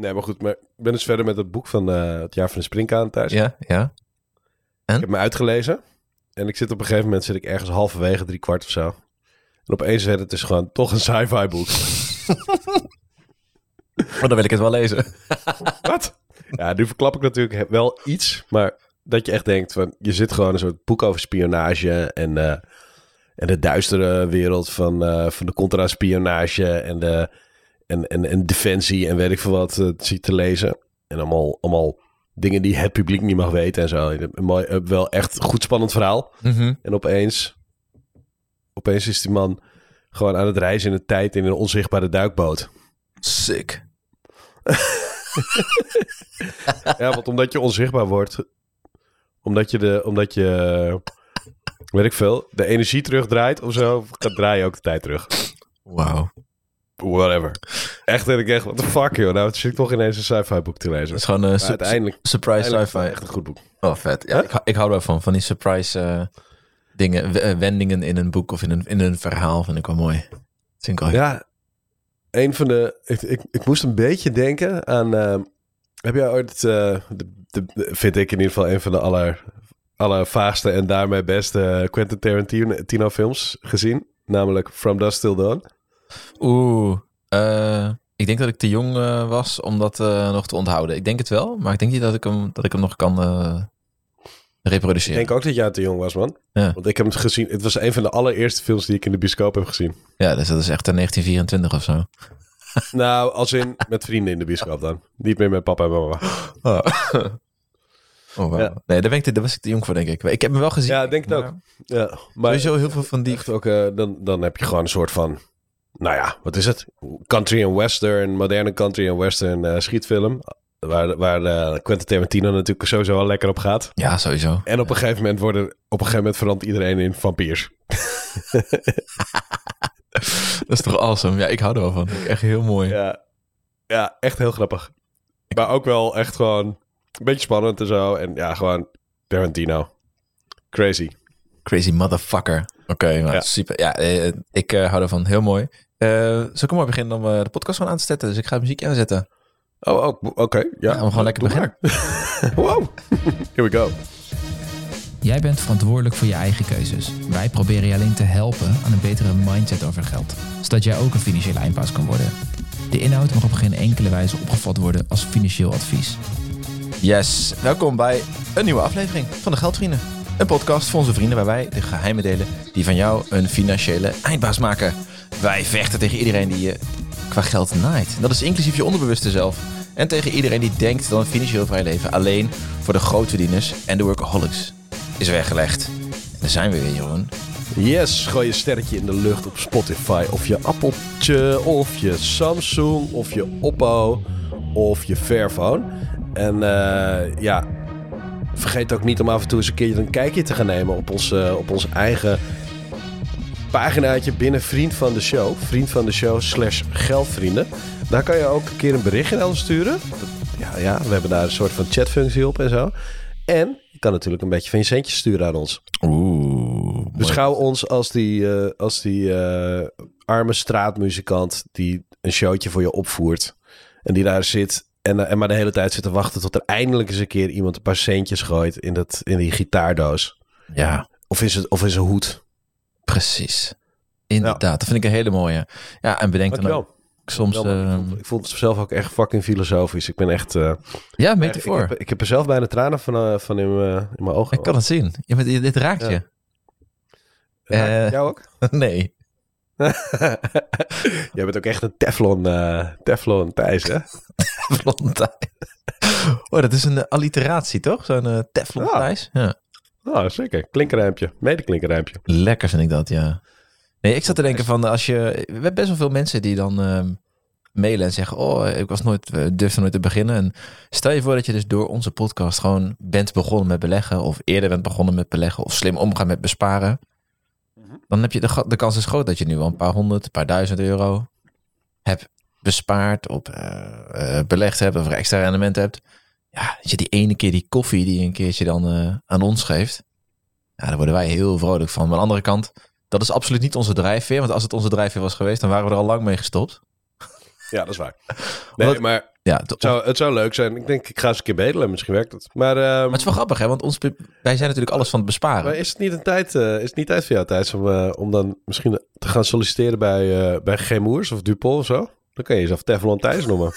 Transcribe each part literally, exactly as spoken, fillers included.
Nee, maar goed. Maar ik ben dus verder met het boek van uh, het jaar van de springkaan thuis. Ja, ja. En? Ik heb me uitgelezen. En ik zit op een gegeven moment zit ik ergens halverwege, drie kwart of zo. En opeens werd het dus gewoon toch een sci-fi boek. Oh, dan wil ik het wel lezen. Wat? Ja, nu verklap ik natuurlijk wel iets. Maar dat je echt denkt van... Je zit gewoon een soort boek over spionage. En, uh, en de duistere wereld van, uh, van de contra-spionage. En, de, en, en, en defensie en weet ik veel wat uh, ziet te lezen. En allemaal, allemaal dingen die het publiek niet mag weten en zo. Een mooi, uh, wel echt goed spannend verhaal. Mm-hmm. En opeens... Opeens is die man gewoon aan het reizen in de tijd in een onzichtbare duikboot. Sick. Ja, want omdat je onzichtbaar wordt, omdat je de, omdat je, weet ik veel, de energie terugdraait of zo, dan draai je ook de tijd terug. Wauw. Whatever. Echt, denk ik echt, what the fuck, joh. Nou, het zit ik toch ineens een sci-fi boek te lezen. Het is gewoon een su- uiteindelijk, surprise uiteindelijk sci-fi. echt een goed boek. Oh, vet. Ja, Huh? ik, ik hou er van, van die surprise uh, dingen, w- uh, wendingen in een boek of in een, in een verhaal, vind ik wel mooi. Dat vind ik wel. Ja, een van de, ik, ik, ik moest een beetje denken aan, uh, heb jij ooit, uh, de, de, de, vind ik in ieder geval een van de aller, allervaagste en daarmee beste Quentin Tarantino films gezien, namelijk From Dusk Till Dawn. Oeh, uh, ik denk dat ik te jong uh, was om dat uh, nog te onthouden. Ik denk het wel, maar ik denk niet dat ik hem, dat ik hem nog kan uh, reproduceren. Ik denk ook dat jij te jong was, man. Ja. Want ik heb het gezien, het was een van de allereerste films die ik in de bioscoop heb gezien. Ja, dus dat is echt in negentien vierentwintig of zo. Nou, als in met vrienden in de bioscoop dan. Niet meer met papa en mama. Oh, oh wow. Ja. Nee, daar, ben ik te, daar was ik te jong voor, denk ik. Ik heb hem wel gezien. Ja, denk het maar ook. Ja, maar Sowieso heel veel van die... echt ook, uh, dan, dan heb je gewoon een soort van, nou ja, wat is het? Country en western, moderne country en western uh, schietfilm. Waar, waar uh, Quentin Tarantino natuurlijk sowieso wel lekker op gaat. Ja, sowieso. En op een gegeven moment worden, op een gegeven moment verandert iedereen in vampiers. Dat is toch awesome? Ja, ik hou er wel van. Echt heel mooi. Ja, ja, echt heel grappig. Maar ook wel echt gewoon een beetje spannend en zo. En ja, gewoon Tarantino. Crazy. Crazy motherfucker. Oké, okay, Ja. super. Ja, eh, ik uh, hou ervan. Heel mooi. Uh, zal ik maar beginnen om uh, de podcast gewoon aan te zetten? Dus ik ga het muziekje aanzetten. Oh, oh oké. Okay. Ja, ja, we gewoon lekker beginnen. Wow. Here we go. Jij bent verantwoordelijk voor je eigen keuzes. Wij proberen je alleen te helpen aan een betere mindset over geld. Zodat jij ook een financiële eindbaas kan worden. De inhoud mag op geen enkele wijze opgevat worden als financieel advies. Yes, welkom bij een nieuwe aflevering van de Geldvrienden. Een podcast voor onze vrienden waar wij de geheimen delen die van jou een financiële eindbaas maken. Wij vechten tegen iedereen die je qua geld naait. Dat is inclusief je onderbewuste zelf. En tegen iedereen die denkt dat een financieel vrij leven alleen voor de grootverdieners en de workaholics is weggelegd. En daar zijn we weer, Jeroen. Yes, gooi je sterretje in de lucht op Spotify. Of je Appeltje, of je Samsung, of je Oppo, of je Fairphone. En uh, ja, vergeet ook niet om af en toe eens een keertje een kijkje te gaan nemen op ons, uh, op ons eigen paginaatje binnen Vriend van de Show. Vriend van de Show slash Geldvrienden. Daar kan je ook een keer een berichtje aan sturen. Ja, ja, we hebben daar een soort van chatfunctie op en zo. En je kan natuurlijk een beetje van je centjes sturen aan ons. Oeh. Beschouw ons als die, uh, als die uh, arme straatmuzikant die een showtje voor je opvoert. En die daar zit en, uh, en maar de hele tijd zit te wachten tot er eindelijk eens een keer iemand een paar centjes gooit in, dat, in die gitaardoos. Ja. Of is het of is een hoed. Precies. Inderdaad, Ja. Dat vind ik een hele mooie. Ja, en bedenk dan ook soms... Wel, Uh, ik, vond, ik vond het zelf ook echt fucking filosofisch. Ik ben echt... Uh, ja, metafoor. Ik heb, ik heb er zelf bijna tranen van, uh, van in, uh, in mijn ogen. Ik kan het zien. Ja, maar dit raakt je. Ja. Raakt uh, jou ook? Nee. Jij bent ook echt een Teflon, uh, Teflon Thijs, hè? Teflon Thijs. Oh, dat is een uh, alliteratie, toch? Zo'n uh, Teflon ja. Thijs. Ja. Oh, zeker. Klinkerrijmpje. Mede-klinkerrijmpje. Lekker vind ik dat, ja. Nee, ik zat te denken van als je... We hebben best wel veel mensen die dan uh, mailen en zeggen... Oh, ik was nooit, uh, durfde nooit te beginnen. En stel je voor dat je dus door onze podcast gewoon bent begonnen met beleggen. Of eerder bent begonnen met beleggen. Of slim omgaan met besparen. Mm-hmm. Dan heb je de, de kans is groot dat je nu al een paar honderd, een paar duizend euro hebt bespaard. Op uh, uh, belegd hebt of extra rendement hebt. Ja, dat je die ene keer die koffie die je een keertje dan uh, aan ons geeft. Ja, daar worden wij heel vrolijk van. Maar aan de andere kant... Dat is absoluut niet onze drijfveer. Want als het onze drijfveer was geweest, dan waren we er al lang mee gestopt. Ja, dat is waar. Nee, Wat- maar Ja, to- het zou, het zou leuk zijn. Ik denk, ik ga eens een keer bedelen. Misschien werkt het. Maar, ehm, maar het is wel grappig, hè? Want ons, pub- wij zijn natuurlijk alles van het besparen. maar is het niet een tijd, eh, is het niet tijd voor jou, Thijs, om, eh, om dan misschien te gaan solliciteren bij, uh, bij Gemoers of Dupol of zo? Dan kan je jezelf Teflon Thijs noemen.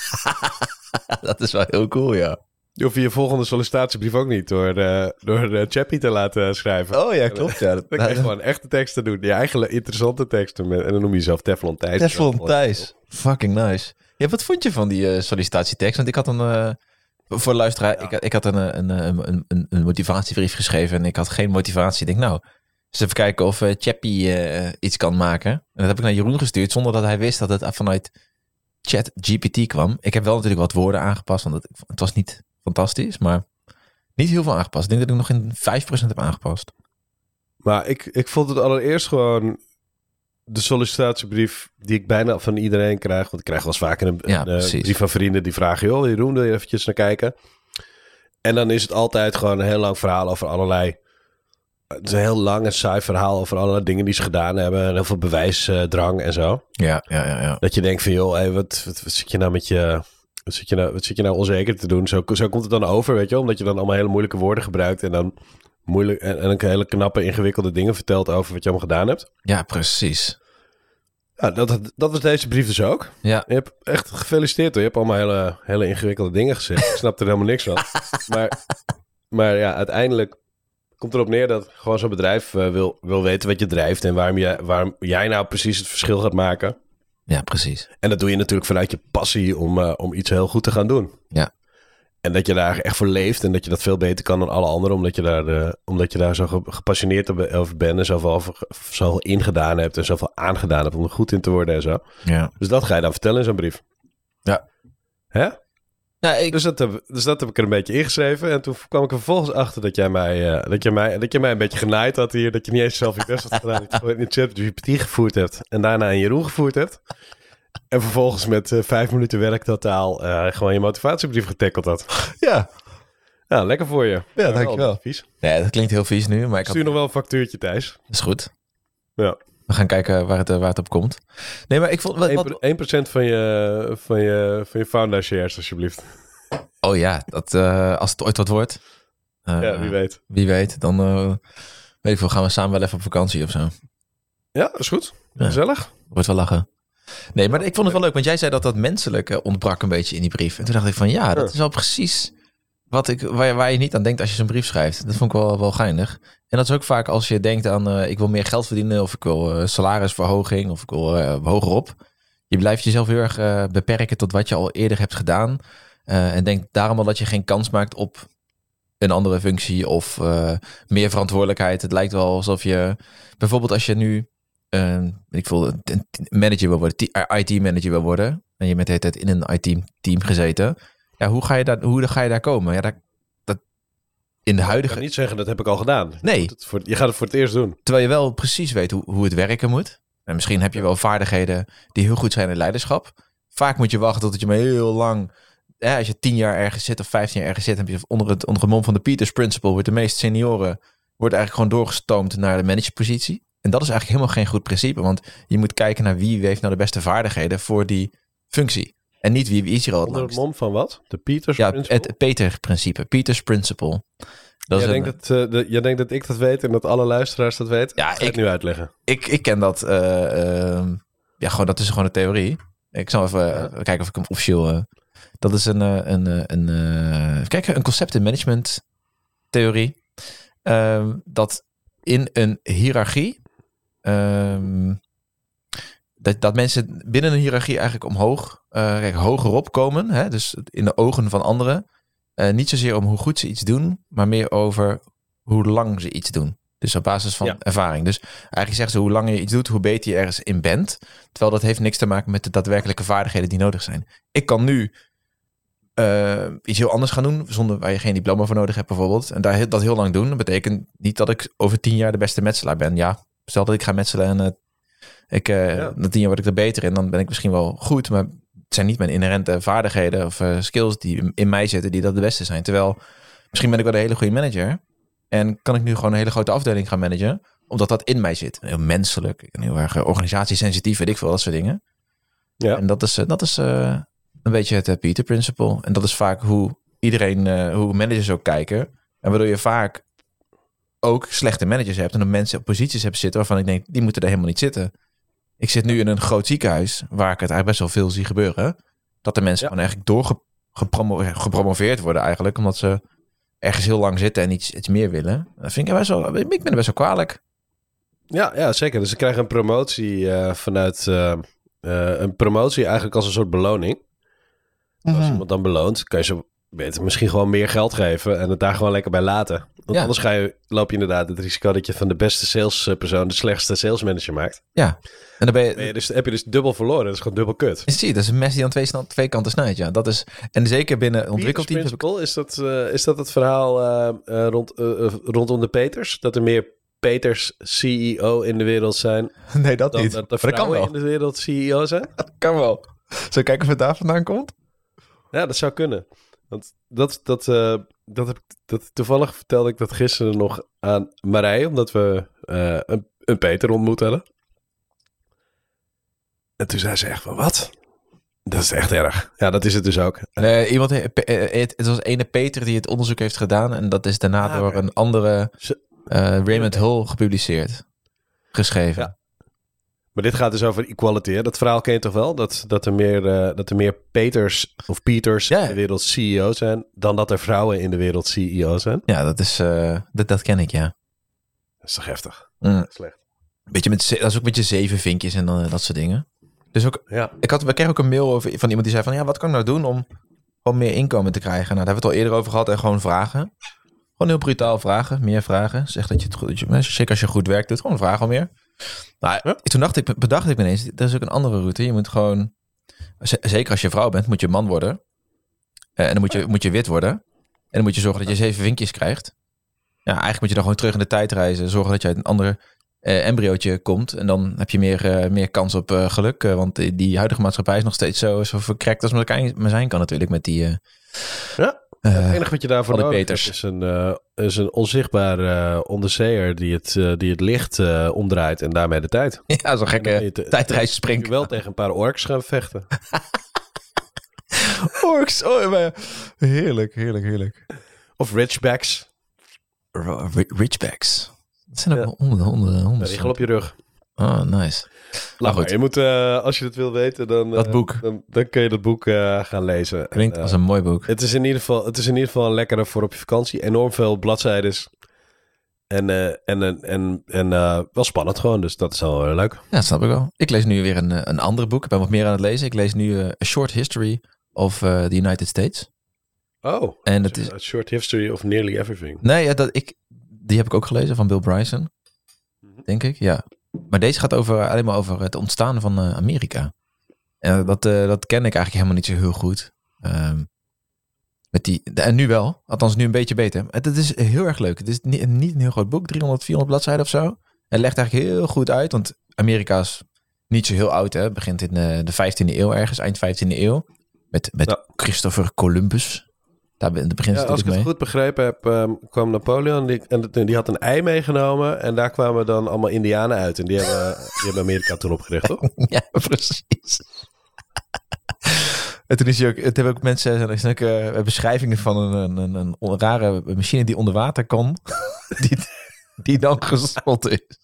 Dat is wel heel cool, ja. Je hoeft je volgende sollicitatiebrief ook niet door, uh, door uh, Chappie te laten schrijven. Oh ja, klopt. Ja. Dan kan je gewoon echte teksten doen. Je eigen interessante teksten. Met, en dan noem je jezelf Teflon Thijs. Teflon Thijs. Fucking nice. Ja, wat vond je van die uh, sollicitatietekst? Want ik had een... Uh, voor de luisteraar, ja. ik, ik had een, een, een, een, een motivatiebrief geschreven en ik had geen motivatie. Ik denk, nou, eens even kijken of uh, Chappie uh, iets kan maken. En dat heb ik naar Jeroen gestuurd, zonder dat hij wist dat het vanuit ChatGPT kwam. Ik heb wel natuurlijk wat woorden aangepast, want het, het was niet fantastisch, maar niet heel veel aangepast. Ik denk dat ik nog in vijf procent heb aangepast. Maar ik, ik vond het allereerst gewoon de sollicitatiebrief die ik bijna van iedereen krijg. Want ik krijg wel eens vaker een, Ja, een uh, brief van vrienden die vragen... joh, Jeroen, wil je eventjes naar kijken? En dan is het altijd gewoon een heel lang verhaal over allerlei... Het is een heel lang en saai verhaal over allerlei dingen die ze gedaan hebben. En heel veel bewijsdrang en zo. Ja, ja, ja, ja. Dat je denkt van, joh, hey, wat, wat, wat zit je nou met je... Wat zit je nou, wat zit je nou onzeker te doen? Zo, zo komt het dan over, weet je wel? Omdat je dan allemaal hele moeilijke woorden gebruikt... en dan moeilijk en, en een hele knappe, ingewikkelde dingen vertelt over wat je allemaal gedaan hebt. Ja, precies. Ja, dat, dat was deze brief dus ook. Ja. Je hebt echt gefeliciteerd hoor. Je hebt allemaal hele, hele ingewikkelde dingen gezegd. Ik snap er helemaal niks van. Maar, maar ja, uiteindelijk komt erop neer dat gewoon zo'n bedrijf uh, wil, wil weten wat je drijft... en waarom jij, waarom jij nou precies het verschil gaat maken. Ja, precies. En dat doe je natuurlijk vanuit je passie om, uh, om iets heel goed te gaan doen. Ja. En dat je daar echt voor leeft en dat je dat veel beter kan dan alle anderen... omdat je daar, uh, omdat je daar zo gepassioneerd over bent en zoveel, over, zoveel ingedaan hebt... en zoveel aangedaan hebt om er goed in te worden en zo. Ja. Dus dat ga je dan vertellen in zo'n brief. Ja. Hè? Nou, ik... dus, dat heb, dus dat heb ik er een beetje ingeschreven. En toen kwam ik er vervolgens achter dat jij mij, uh, dat jij mij, dat jij mij een beetje genaaid had hier. Dat je niet eens zelf je best had gedaan. Dat je gewoon in ChatGPT gevoerd hebt. En daarna in Jeroen gevoerd hebt. En vervolgens met uh, vijf minuten werk totaal uh, gewoon je motivatiebrief getackeld had. Ja. Ja, lekker voor je. Ja, dankjewel. Vies. Nee, dat klinkt heel vies nu, maar ik Stuur had... nog wel een factuurtje, Thijs. Dat is goed. Ja. We gaan kijken waar het, waar het op komt. Nee, maar ik vond... Wat, wat... één procent van je, van je, van je founder shares, alsjeblieft. Oh ja, dat, uh, als het ooit wat wordt. Uh, ja, wie weet. Wie weet, dan uh, weet ik veel, gaan we samen wel even op vakantie of zo. Ja, dat is goed. Ja. Gezellig. Wordt wel lachen. Nee, maar ik vond het wel leuk, want jij zei dat dat menselijke ontbrak een beetje in die brief. En toen dacht ik van ja, dat is al precies wat ik, waar, je, waar je niet aan denkt als je zo'n brief schrijft. Dat vond ik wel, wel geinig. En dat is ook vaak als je denkt aan uh, ik wil meer geld verdienen of ik wil uh, salarisverhoging of ik wil uh, hogerop. Je blijft jezelf heel erg uh, beperken tot wat je al eerder hebt gedaan. Uh, en denk daarom al dat je geen kans maakt op een andere functie of uh, meer verantwoordelijkheid. Het lijkt wel alsof je, bijvoorbeeld als je nu uh, ik voel een manager wil worden, I T-manager wil worden en je bent de hele tijd in een I T-team gezeten. Ja, hoe ga je daar, hoe ga je daar komen? Ja, dat, dat in de huidige... Ik kan niet zeggen, dat heb ik al gedaan. Nee. Je, het voor, je gaat het voor het eerst doen. Terwijl je wel precies weet hoe, hoe het werken moet. En misschien heb je wel vaardigheden die heel goed zijn in leiderschap. Vaak moet je wachten tot je maar heel lang... Ja, als je tien jaar ergens zit of vijftien jaar ergens zit... heb je onder het, onder het mom van de Peters Principle... wordt de meest senioren wordt eigenlijk gewoon doorgestoomd naar de managerpositie. En dat is eigenlijk helemaal geen goed principe. Want je moet kijken naar wie heeft nou de beste vaardigheden voor die functie. En niet wie is hier al het Onder langst. het mom van wat? De Peters Ja, Principle? het Peter-principe. Peters Principle. Dat jij, is een, denkt dat, uh, de, jij denkt dat ik dat weet en dat alle luisteraars dat weten? Ja, ik ga ik, het nu uitleggen. Ik, ik ken dat. Uh, uh, ja, gewoon, dat is gewoon een theorie. Ik zal even uh, kijken of ik hem officieel... Uh, dat is een, uh, een, uh, een, uh, kijk, een concept- en management theorie. Uh, dat in een hiërarchie... Um, dat, dat mensen binnen een hiërarchie eigenlijk omhoog, uh, kijk, hogerop komen. Hè? Dus in de ogen van anderen. Uh, niet zozeer om hoe goed ze iets doen, maar meer over hoe lang ze iets doen. Dus op basis van ja. ervaring. Dus eigenlijk zeggen ze, hoe langer je iets doet, hoe beter je ergens in bent. Terwijl dat heeft niks te maken met de daadwerkelijke vaardigheden die nodig zijn. Ik kan nu uh, iets heel anders gaan doen, zonder waar je geen diploma voor nodig hebt bijvoorbeeld. En daar, dat heel lang doen. Dat betekent niet dat ik over tien jaar de beste metselaar ben. Ja, stel dat ik ga metselen en uh, ik, uh, ja. na tien jaar word ik er beter in. Dan ben ik misschien wel goed, maar het zijn niet mijn inherente vaardigheden of uh, skills die in mij zitten die dat de beste zijn. Terwijl misschien ben ik wel een hele goede manager. En kan ik nu gewoon een hele grote afdeling gaan managen, omdat dat in mij zit. Heel menselijk, heel erg organisatiesensitief, weet ik veel, dat soort dingen. Ja. En dat is, dat is uh, een beetje het Peter Principle. En dat is vaak hoe iedereen, uh, hoe managers ook kijken. En waardoor je vaak ook slechte managers hebt. En dan mensen op posities hebt zitten waarvan ik denk, die moeten er helemaal niet zitten. Ik zit nu in een groot ziekenhuis waar ik het eigenlijk best wel veel zie gebeuren. Dat de mensen ja. gewoon eigenlijk doorgepromoveerd worden eigenlijk. Omdat ze ergens heel lang zitten en iets, iets meer willen. Dat vind ik best wel, ik ben er best wel kwalijk. Ja, ja, zeker. Dus ze krijgen een promotie uh, vanuit... Uh, uh, een promotie eigenlijk als een soort beloning. Mm-hmm. Als iemand dan beloont, kan je ze beter misschien gewoon meer geld geven en het daar gewoon lekker bij laten. Want ja. anders ga je, loop je inderdaad het risico dat je van de beste salespersoon de slechtste salesmanager maakt. Ja. En dan ben je, ben je dus, heb je dus dubbel verloren. Dat is gewoon dubbel kut. Zie je, dat is een mes die aan twee, twee kanten snijdt. Ja, dat is, en zeker binnen ontwikkelteams. Ik... Is, dat, uh, is dat het verhaal uh, uh, rond, uh, rondom de Peters? Dat er meer Peters C E O in de wereld zijn? Nee, dat dan niet. Dat de vrouwen in de wereld C E O zijn? Dat kan wel. Zullen we kijken of het daar vandaan komt? Ja, dat zou kunnen. Want dat, dat, uh, dat heb ik, dat, toevallig vertelde ik dat gisteren nog aan Marij, omdat we uh, een, een Peter ontmoet hadden. En toen zei ze echt van, wat? Dat is echt erg. Ja, dat is het dus ook. Nee, iemand, het, het was ene Peter die het onderzoek heeft gedaan en dat is daarna ah, door okay. een andere uh, Raymond Hull gepubliceerd, geschreven. Ja. Maar dit gaat dus over equality, hè? Dat verhaal ken je toch wel? Dat, dat, er, meer, uh, dat er meer Peters of Pieters ja. in de wereld C E O zijn dan dat er vrouwen in de wereld C E O zijn. Ja, dat is uh, dat, dat ken ik, ja. Dat is toch heftig? Mm. Slecht. Beetje met, dat is ook met je zeven vinkjes en dan, dat soort dingen. Dus ook, ja. ik had, we kregen ook een mail over, van iemand die zei van, ja, wat kan ik nou doen om gewoon meer inkomen te krijgen? Nou, daar hebben we het al eerder over gehad en gewoon vragen. Gewoon heel brutaal vragen, meer vragen. Zeg dat je het goed, je, zeker als je goed werk doet, gewoon vragen meer. Nou, ja. Toen dacht ik, bedacht ik me ineens, dat is ook een andere route. Je moet gewoon, z- zeker als je vrouw bent, moet je man worden. Uh, en dan moet je, moet je wit worden. En dan moet je zorgen dat je zeven vinkjes krijgt. Ja, eigenlijk moet je dan gewoon terug in de tijd reizen. Zorgen dat je uit een ander uh, embryootje komt. En dan heb je meer, uh, meer kans op uh, geluk. Uh, want die, die huidige maatschappij is nog steeds zo, zo verkrekt als het maar zijn kan natuurlijk met die... Uh, ja. Uh, het enige wat je daarvoor nodig hebt is een, uh, is een onzichtbare uh, onderzeeër die het, uh, die het licht uh, omdraait en daarmee de tijd. Ja, zo'n gekke te, tijdreis springt. Je wel tegen een paar orks gaan vechten. Orks, oh maar heerlijk, heerlijk, heerlijk. Of Ridgebacks. R- Ridgebacks. Dat zijn ook ja. honden, honden, honden. Ja, die gaan op je rug. Oh, nice. Nou, maar je moet, uh, als je het wil weten, dan, uh, dat boek. dan, dan kun je dat boek uh, gaan lezen. Klinkt en, uh, als een mooi boek. Het is in ieder geval, het is in ieder geval een lekkere voor op je vakantie. Enorm veel bladzijden. En, uh, en, en, en, en uh, wel spannend gewoon, dus dat is wel uh, leuk. Ja, dat snap ik wel. Ik lees nu weer een, een ander boek. Ik ben wat meer aan het lezen. Ik lees nu uh, A Short History of uh, the United States. Oh, en het is A Short History of Nearly Everything. Nee, ja, dat, ik, die heb ik ook gelezen van Bill Bryson. Denk ik, ja. Maar deze gaat over, alleen maar over het ontstaan van uh, Amerika. En dat, uh, dat ken ik eigenlijk helemaal niet zo heel goed. Um, met die, en nu wel. Althans, nu een beetje beter. Het, het is heel erg leuk. Het is niet, niet een heel groot boek. driehonderd, vierhonderd bladzijden of zo. Het legt eigenlijk heel goed uit. Want Amerika is niet zo heel oud. Hè. Het begint in uh, de vijftiende eeuw ergens. Eind vijftiende eeuw. Met, met ja. Christopher Columbus. Daar begint ja, het als ik het mee. goed begrepen heb, um, kwam Napoleon die, en die had een ei meegenomen en daar kwamen dan allemaal Indianen uit. En die hebben, die hebben Amerika toen opgericht, toch? Ja, precies. En toen is hij ook, het hebben ook mensen, er zijn ook uh, beschrijvingen van een, een, een, een rare machine die onder water kan, die, die dan gesmolten is.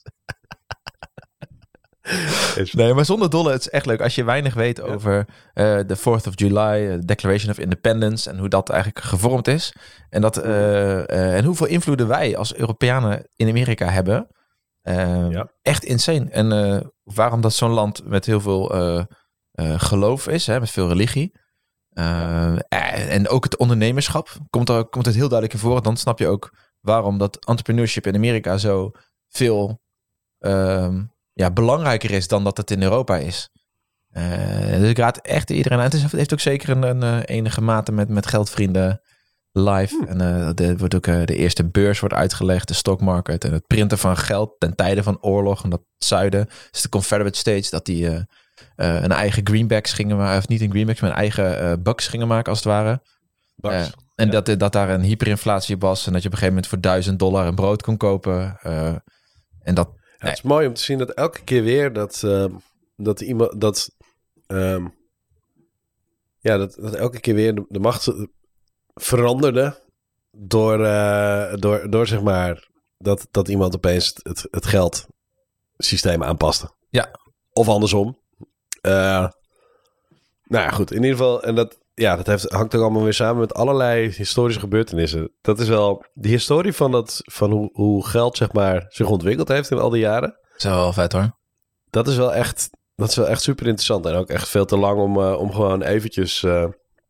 Nee, maar zonder dolle, het is echt leuk. Als je weinig weet over de uh, fourth of July, uh, Declaration of Independence en hoe dat eigenlijk gevormd is. En, dat, uh, uh, en hoeveel invloeden wij als Europeanen in Amerika hebben. Uh, ja. Echt insane. En uh, waarom dat zo'n land met heel veel uh, uh, geloof is, hè, met veel religie. Uh, en ook het ondernemerschap komt er komt het heel duidelijk in voor. Dan snap je ook waarom dat entrepreneurship in Amerika zo veel... Uh, Ja, belangrijker is dan dat het in Europa is. Uh, dus ik raad echt iedereen aan. Het, is, het heeft ook zeker een, een, een enige mate met, met geldvrienden live. Hmm. En uh, de, wordt ook, uh, de eerste beurs wordt uitgelegd, de stockmarket en het printen van geld ten tijde van oorlog. En dat zuiden, dus de Confederate States, dat die uh, uh, een eigen greenbacks gingen maken, of niet een greenbacks, maar een eigen uh, bucks gingen maken als het ware. Uh, en ja. dat, dat daar een hyperinflatie was en dat je op een gegeven moment voor duizend dollar een brood kon kopen. Uh, en dat Ja, het is mooi om te zien dat elke keer weer dat, uh, dat, iemand, dat Um, ja, dat, dat elke keer weer de, de macht veranderde door, uh, door, door zeg maar, dat, dat iemand opeens het, het geldsysteem aanpaste. Ja. Of andersom. Uh, nou ja, goed. In ieder geval, en dat, ja, dat heeft, hangt ook allemaal weer samen met allerlei historische gebeurtenissen. Dat is wel de historie van, dat, van hoe, hoe geld, zeg maar, zich ontwikkeld heeft in al die jaren. Dat is wel vet, hoor. Dat is wel echt, dat is wel echt super interessant. En ook echt veel te lang om, uh, om gewoon eventjes... Uh,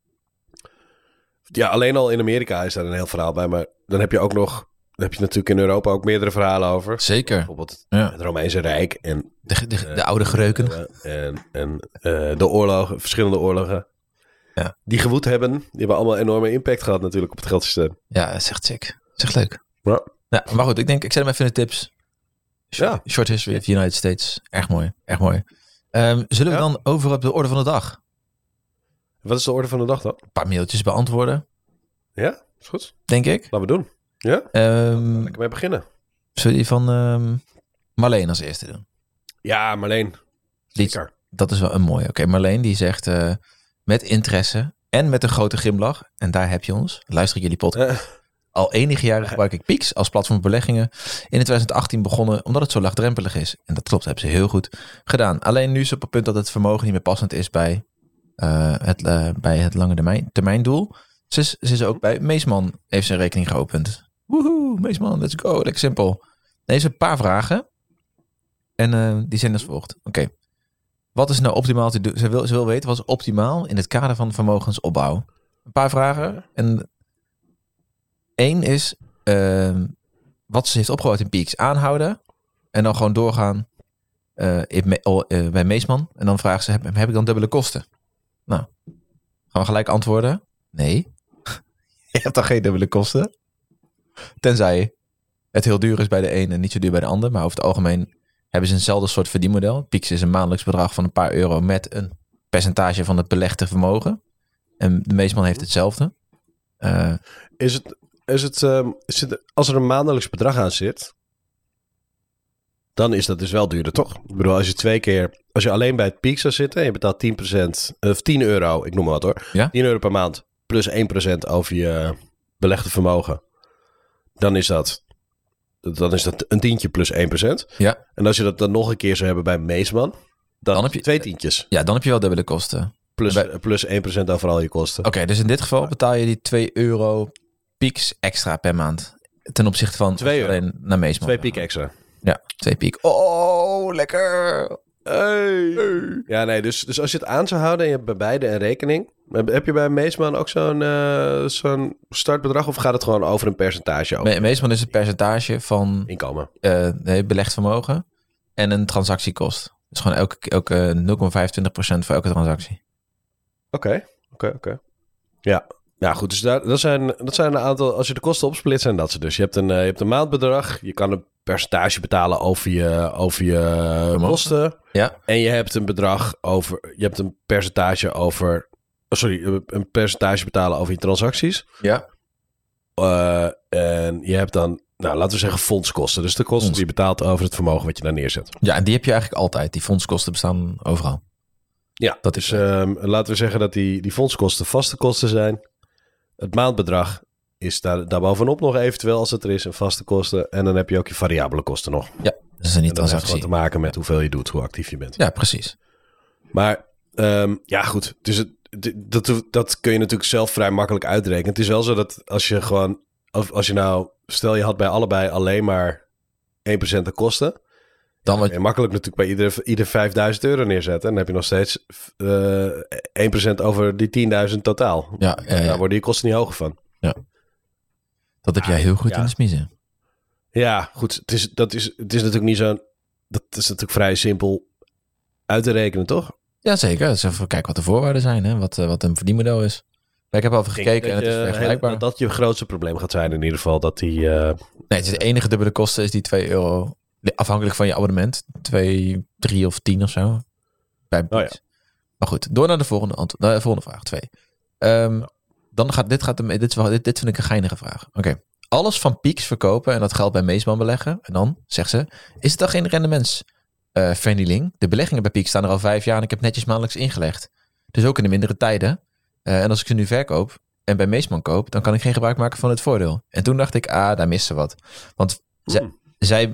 ja, alleen al in Amerika is daar een heel verhaal bij. Maar dan heb je ook nog... Dan heb je natuurlijk in Europa ook meerdere verhalen over. Zeker. Bijvoorbeeld ja. het Romeinse Rijk en... De, de, de, de oude greuken. Uh, en en uh, de oorlogen, verschillende oorlogen. Ja. Die gewoed hebben. Die hebben allemaal enorme impact gehad natuurlijk op het geldsysteem. Ja, dat is echt sick. Dat is echt leuk. Ja. Ja, maar goed, ik denk, ik zet hem even in de tips. Short, ja. short History of the United States. Erg mooi, erg mooi. Um, zullen we ja. dan over op de orde van de dag? Wat is de orde van de dag dan? Een paar mailtjes beantwoorden. Ja, is goed. Denk ik. Laten we doen. Ja? Um, Lekker mee beginnen. Zullen we die van um, Marleen als eerste doen? Ja, Marleen. Zeker. Dat is wel een mooie. Oké, okay, Marleen die zegt uh, met interesse en met een grote glimlach. En daar heb je ons. Luister ik jullie podcast. Uh. Al enige jaren gebruik ik Pix als platform voor beleggingen. In twintig achttien begonnen omdat het zo laagdrempelig is. En dat klopt, hebben ze heel goed gedaan. Alleen nu is het op het punt dat het vermogen niet meer passend is bij, uh, het, uh, bij het lange termijn, termijndoel. Ze is, ze is ook bij Meesman, heeft zijn rekening geopend. Woehoe, Meesman, let's go, lekker simpel. Deze een paar vragen. En uh, die zijn als volgt. Oké. Okay. Wat is nou optimaal te doen? Ze wil, ze wil weten, wat is optimaal in het kader van vermogensopbouw? Een paar vragen. En één is, uh, wat ze heeft opgebouwd in Pix aanhouden. En dan gewoon doorgaan uh, in, uh, bij Meesman. En dan vraagt ze, heb, heb ik dan dubbele kosten? Nou, gaan we gelijk antwoorden. Nee. Je hebt dan geen dubbele kosten. Tenzij het heel duur is bij de een en niet zo duur bij de ander. Maar over het algemeen hebben ze eenzelfde soort verdienmodel. Pix is een maandelijks bedrag van een paar euro met een percentage van het belegde vermogen. En de Meesman heeft hetzelfde. Uh, is het, is het, um, is het, als er een maandelijks bedrag aan zit, dan is dat dus wel duurder, toch? Ik bedoel, als je twee keer, als je alleen bij het Pix zou zitten en je betaalt tien procent, of tien euro, ik noem maar wat hoor. Ja? tien euro per maand plus één procent over je belegde vermogen. Dan is dat, dan is dat een tientje plus één procent. Ja. En als je dat dan nog een keer zou hebben bij Meesman, dan, dan heb je twee tientjes. Ja, dan heb je wel dubbele kosten. Plus, bij, plus één procent over al je kosten. Oké, okay, dus in dit geval betaal je die twee euro Pix extra per maand. Ten opzichte van twee euro. Alleen naar Meesman. twee piek extra. Ja, twee piek. Oh, lekker. Hey. Hey. Ja, nee, dus, dus als je het aan zou houden en je hebt bij beide een rekening. Heb je bij Meesman ook zo'n, uh, zo'n startbedrag of gaat het gewoon over een percentage? Over? Me- Meesman is een percentage van inkomen. Uh, nee, belegd vermogen en een transactiekost. Dus gewoon elke, elke nul komma vijfentwintig procent voor elke transactie. Oké, okay, oké, okay, oké. Okay. Ja. Ja, goed. Dus daar, dat, zijn, dat zijn een aantal... Als je de kosten opsplit, zijn dat ze dus. Je hebt een, uh, je hebt een maandbedrag. Je kan een percentage betalen over je, over je kosten. Ja. En je hebt een bedrag over... Je hebt een percentage over... Oh, sorry, een percentage betalen over je transacties. Ja. Uh, en je hebt dan... Nou, laten we zeggen fondskosten. Dus de kosten Fonds. die je betaalt over het vermogen wat je daar neerzet. Ja, en die heb je eigenlijk altijd. Die fondskosten bestaan overal. Ja, dat is, dus um, laten we zeggen dat die, die fondskosten vaste kosten zijn. Het maandbedrag is daar, daarbovenop nog eventueel als het er is een vaste kosten. En dan heb je ook je variabele kosten nog. Ja, dat is een niet en dat heeft gewoon te maken met hoeveel je doet, hoe actief je bent. Ja, precies. Maar um, ja, goed. Dus het, dat, dat kun je natuurlijk zelf vrij makkelijk uitrekenen. Het is wel zo dat als je gewoon... Als je nou... Stel je had bij allebei alleen maar één procent de kosten... Dan wat... je makkelijk natuurlijk bij ieder, ieder vijfduizend euro neerzetten. En dan heb je nog steeds uh, één procent over die tienduizend totaal. Ja, ja, ja. Daar worden je kosten niet hoger van. Ja. Dat heb jij heel goed ja. in de smiezen. Ja, goed. Het is, dat is, het is natuurlijk niet zo... Dat is natuurlijk vrij simpel uit te rekenen, toch? Ja, zeker. Dus even kijken wat de voorwaarden zijn. Hè? Wat, wat een verdienmodel is. Ik heb al even gekeken en het is vergelijkbaar. Dat, dat je grootste probleem gaat zijn in ieder geval. Dat die... Uh... Nee, het is de enige dubbele kosten is die twee euro... Afhankelijk van je abonnement. twee, drie of tien of zo. Bij oh, ja. Maar goed, door naar de volgende, antwo- de volgende vraag. twee. Um, ja. Dan gaat dit, gaat hem, dit, dit, dit vind ik een geinige vraag. Oké. Okay. Alles van Pix verkopen en dat geld bij Meesman beleggen. En dan zegt ze, is het dan geen rendements uh, vernieling. De beleggingen bij Peak staan er al vijf jaar en ik heb netjes maandelijks ingelegd. Dus ook in de mindere tijden. Uh, en als ik ze nu verkoop en bij Meesman koop, dan kan ik geen gebruik maken van het voordeel. En toen dacht ik, ah, daar mist ze wat. Want Mm. zij, zij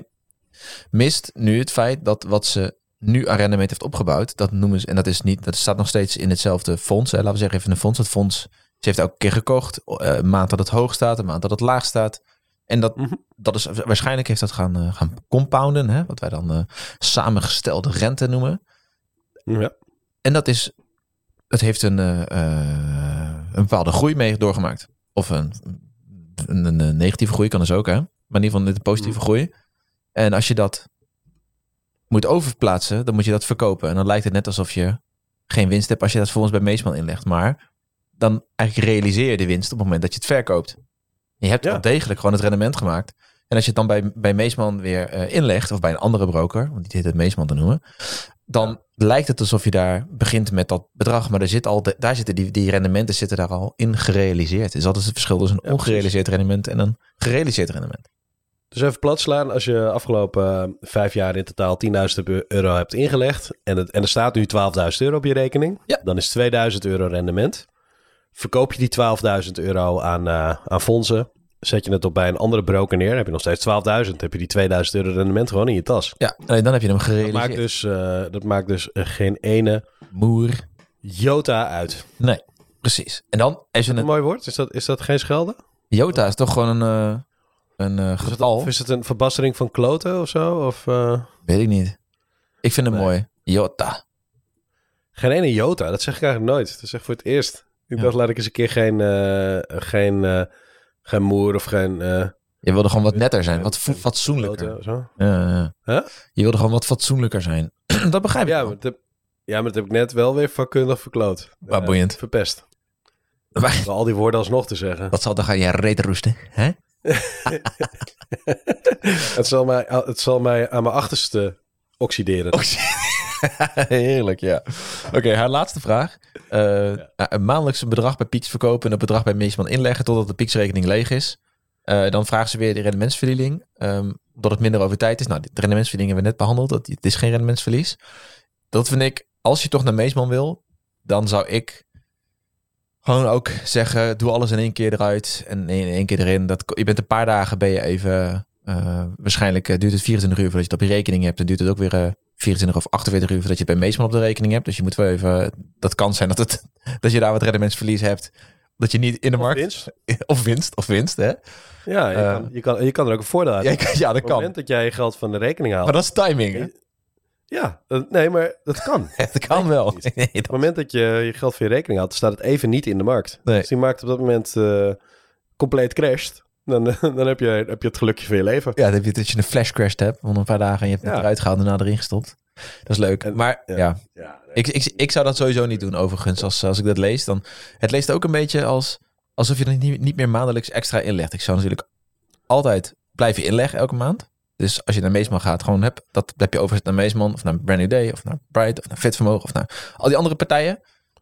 mist nu het feit dat wat ze nu aan rendement heeft opgebouwd, dat noemen ze, en dat is niet, dat staat nog steeds in hetzelfde fonds. Hè, laten we zeggen even een fonds. Het fonds, ze heeft elke keer gekocht. Uh, een maand dat het hoog staat, een maand dat het laag staat. En dat, Mm-hmm. dat is waarschijnlijk heeft dat gaan, uh, gaan compounden, hè, wat wij dan uh, samengestelde rente noemen. Ja. En dat is, het heeft een, uh, uh, een bepaalde groei mee doorgemaakt. Of een, een, een negatieve groei kan dus ook, hè. Maar in ieder geval een positieve groei. En als je dat moet overplaatsen, dan moet je dat verkopen. En dan lijkt het net alsof je geen winst hebt als je dat volgens bij Meesman inlegt. Maar dan eigenlijk realiseer je de winst op het moment dat je het verkoopt. Je hebt Ja. wel degelijk gewoon het rendement gemaakt. En als je het dan bij, bij Meesman weer uh, inlegt, of bij een andere broker, want die heet het Meesman te noemen, dan ja. lijkt het alsof je daar begint met dat bedrag. Maar er zit al de, daar zitten die, die rendementen zitten daar al in gerealiseerd. Dus dat is het verschil tussen een Ja, ongerealiseerd precies. rendement en een gerealiseerd rendement. Dus even plat slaan, als je afgelopen uh, vijf jaar in totaal tienduizend euro hebt ingelegd en, het, en er staat nu twaalfduizend euro op je rekening, Ja. dan is tweeduizend euro rendement. Verkoop je die twaalfduizend euro aan, uh, aan fondsen, zet je het op bij een andere broker neer, dan heb je nog steeds twaalfduizend, heb je die tweeduizend euro rendement gewoon in je tas. Ja, nee, dan heb je hem Dat gerealiseerd. maakt dus, uh, dat maakt dus uh, geen ene Moer. jota uit. Nee, precies. En dan, als je Een een mooi woord, is dat, is dat geen schelden? jota is toch gewoon een, uh, een uh, Is het, getal? of is het een verbastering van kloten of zo? Of, uh, Weet ik niet. Ik vind hem Nee. mooi. Jota. Geen ene jota, dat zeg ik eigenlijk nooit. Dat is echt voor het eerst. Ik Ja. dacht, laat ik eens een keer geen, uh, geen, uh, geen moer of geen... Uh, Je wilde gewoon wat netter zijn. Wat geen vo- fatsoenlijker. kloten of zo. Ja, ja. Huh? Je wilde gewoon wat fatsoenlijker zijn. Dat begrijp ik Ja, wel. maar dat, heb, ja, maar dat heb ik net wel weer vakkundig verkloot. Maar Uh, boeiend. Verpest. Maar- Door al die woorden alsnog te zeggen. Wat zal dan gaan je reet roesten? Hè? het, zal mij, het zal mij aan mijn achterste oxideren. Heerlijk, ja. Oké, okay, haar laatste vraag. Uh, ja. Een maandelijks bedrag bij Pieks verkopen en het bedrag bij Meesman inleggen totdat de Pieks-rekening leeg is. Uh, dan vragen ze weer de rendementsverdeling. Um, dat het minder over tijd is. Nou, de rendementsverdeling hebben we net behandeld. Dat, het is geen rendementsverlies. Dat vind ik, als je toch naar Meesman wil, dan zou ik gewoon ook zeggen, doe alles in één keer eruit en in één keer erin. Dat, je bent een paar dagen, ben je even... Uh, waarschijnlijk uh, duurt het vierentwintig uur voordat je het op je rekening hebt. Dan duurt het ook weer uh, vierentwintig of achtenveertig uur voordat je het bij Meesman op de rekening hebt. Dus je moet wel even... Dat kan zijn dat, het, dat je daar wat rendementsverlies hebt. Dat je niet in de Of markt... winst. Of winst. Of winst, hè? Ja, je, Uh, kan, je, kan, je kan er ook een voordeel uit. Ja, ja, dat Op het kan. moment dat jij je geld van de rekening haalt. Maar dat is timing, hè? Ja, dat, nee, maar dat kan. Dat kan wel. Nee, Nee, Op het dat... moment dat je je geld van je rekening haalt, staat het even niet in de markt. Nee. Dus die markt op dat moment uh, compleet crasht. Dan, dan heb, je, heb je het gelukje van je leven. Ja, dan heb je dat je een flash crash hebt van een paar dagen en je hebt het Ja. eruit gehaald en daarna erin gestopt. Dat is leuk. En- maar ja, ja. Ja, nee. ik, ik, ik zou dat sowieso niet doen overigens als, als ik dat lees. Dan, het leest ook een beetje als, alsof je er niet, niet meer maandelijks extra inlegt. Ik zou natuurlijk altijd blijven inleggen elke maand. Dus als je naar Meesman gaat, gewoon heb, dat heb je overzet naar Meesman of naar Brand New Day of naar Bright of naar Fitvermogen of naar al die andere partijen.